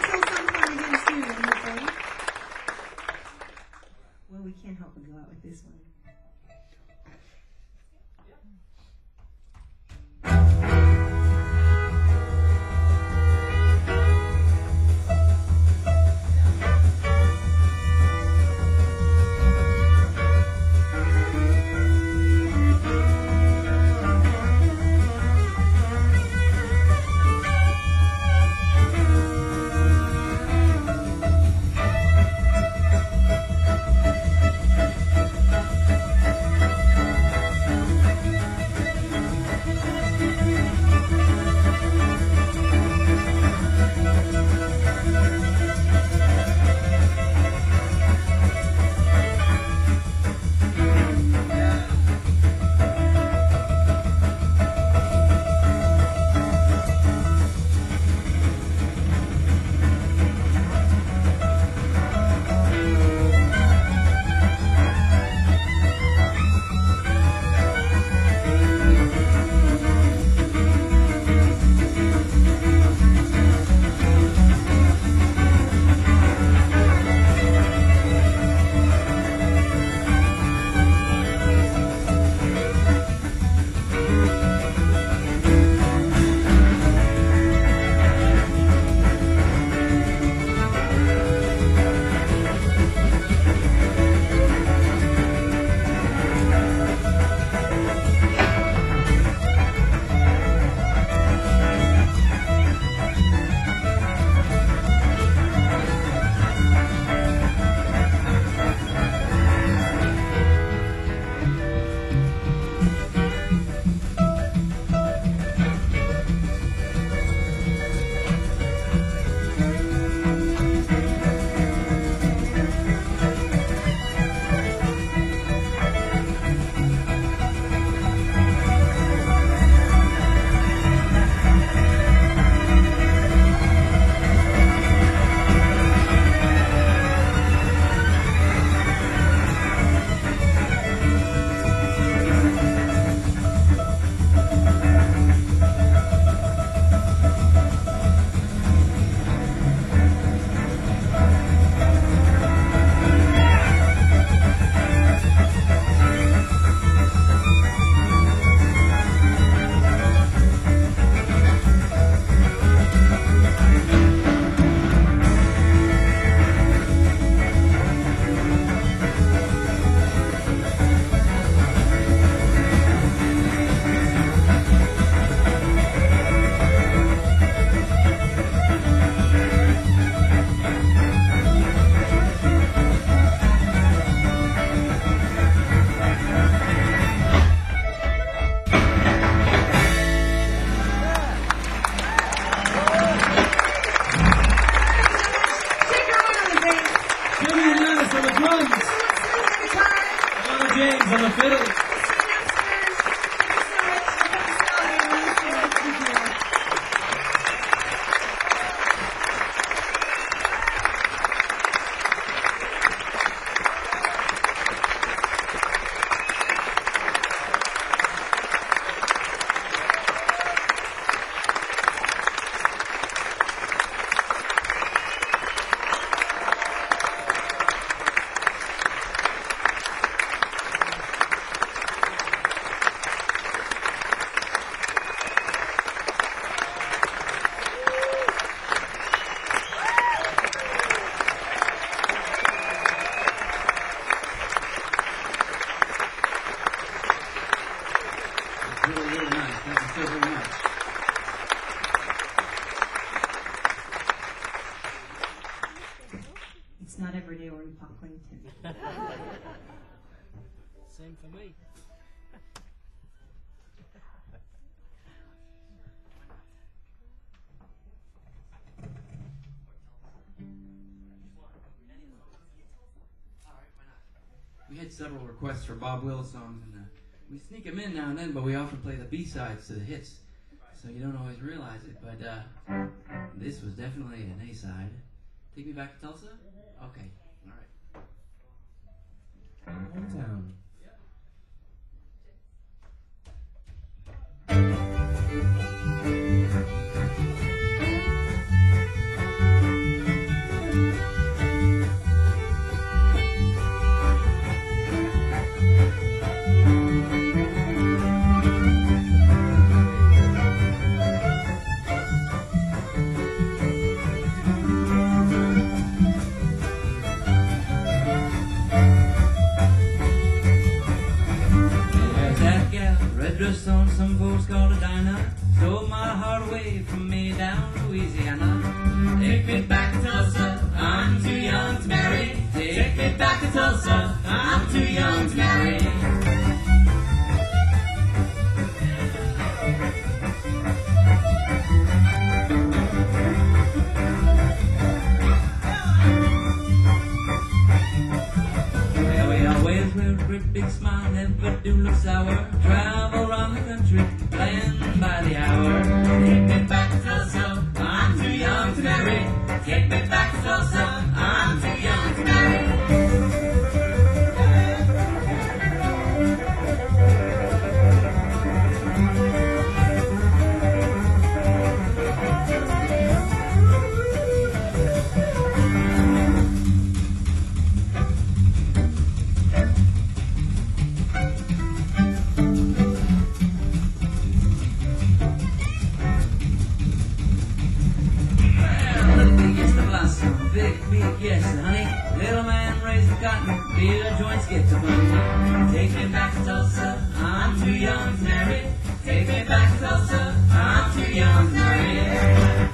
Renee Orton Pocklington. Same for me. We had several requests for Bob Wills songs, and uh, we sneak them in now and then, but we often play the B-sides to the hits, so you don't always realize it. But uh, this was definitely an A-side. Take Me Back to Tulsa? Okay, all right. Hometown. Dress on some folks called a Dinah. Stole my heart away from me down Louisiana. Take me back to Tulsa, I'm too young to marry. Take me back to Tulsa, I'm too young to marry. Well, we always wear a great big smile, never do look sour. Travel around the country, playing by the hour. Take me back to Tulsa, I'm too young to marry. Take me back to Tulsa, I'm too young to marry. Big, big, yes, honey. Little man raised the cotton, beer joints get the money. Take me back to Tulsa, I'm too young to marry. Take me back to Tulsa, I'm too young to marry.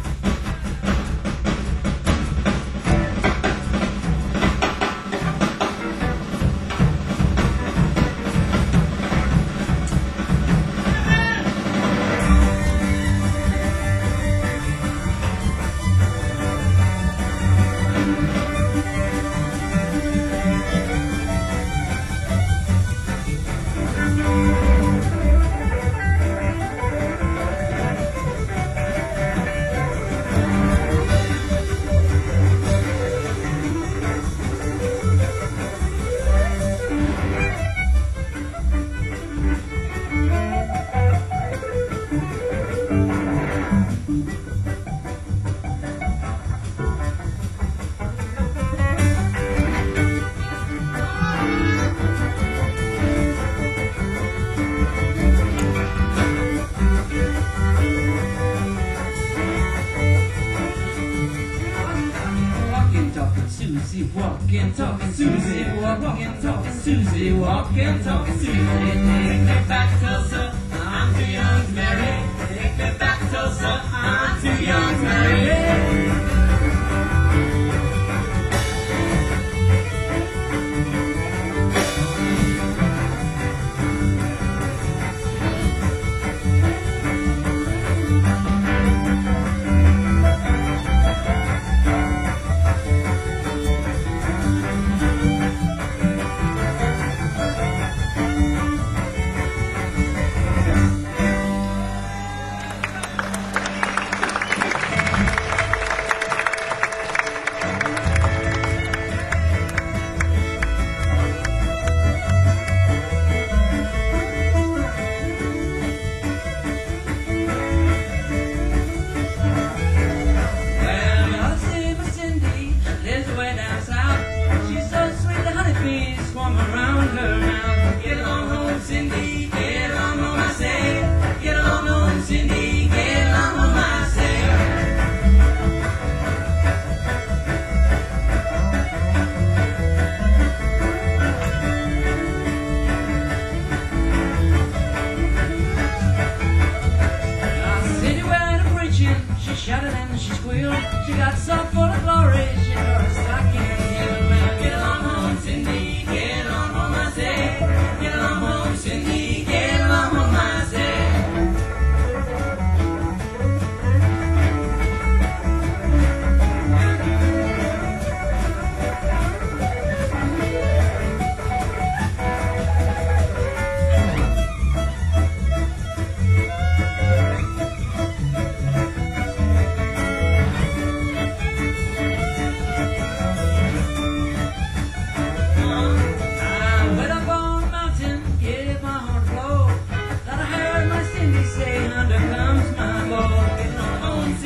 Susie walking, talking, Susie walking, talking, Susie walking, talking, Susie. Take me back to Tulsa, I'm too young to marry. Take me back to Tulsa, I'm too young to marry. Shouted and she squealed. She got so full of glory, she tore her stocking heel.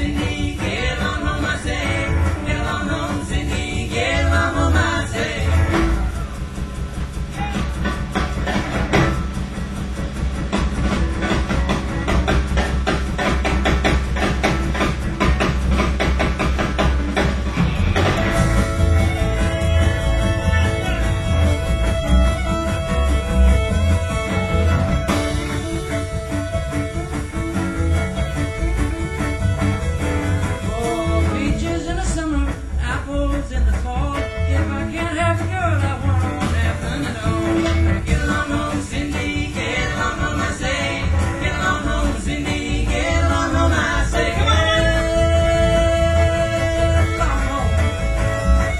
Cindy. Get along home, I say. Get along home, Cindy. Get along home, I say. Oh, peaches in the summer, apples in the fall. If I can't have a girl, I want her on have none at all. Get along home, Cindy. Get along home, I say. Get along home, Cindy. Get along home, I say. Come on! Get along home.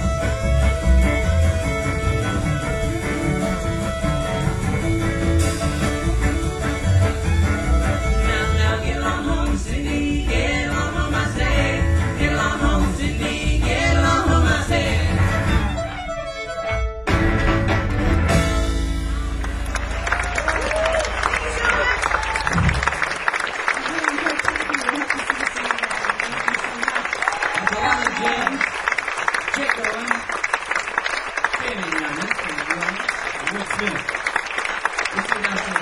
Now, now, get along home, Cindy. Get along home, I say. Get along home, Cindy. Get along home, I say. Okay, Alan James, Chick Owen, Jamie Lennon, and Will Smith. This is our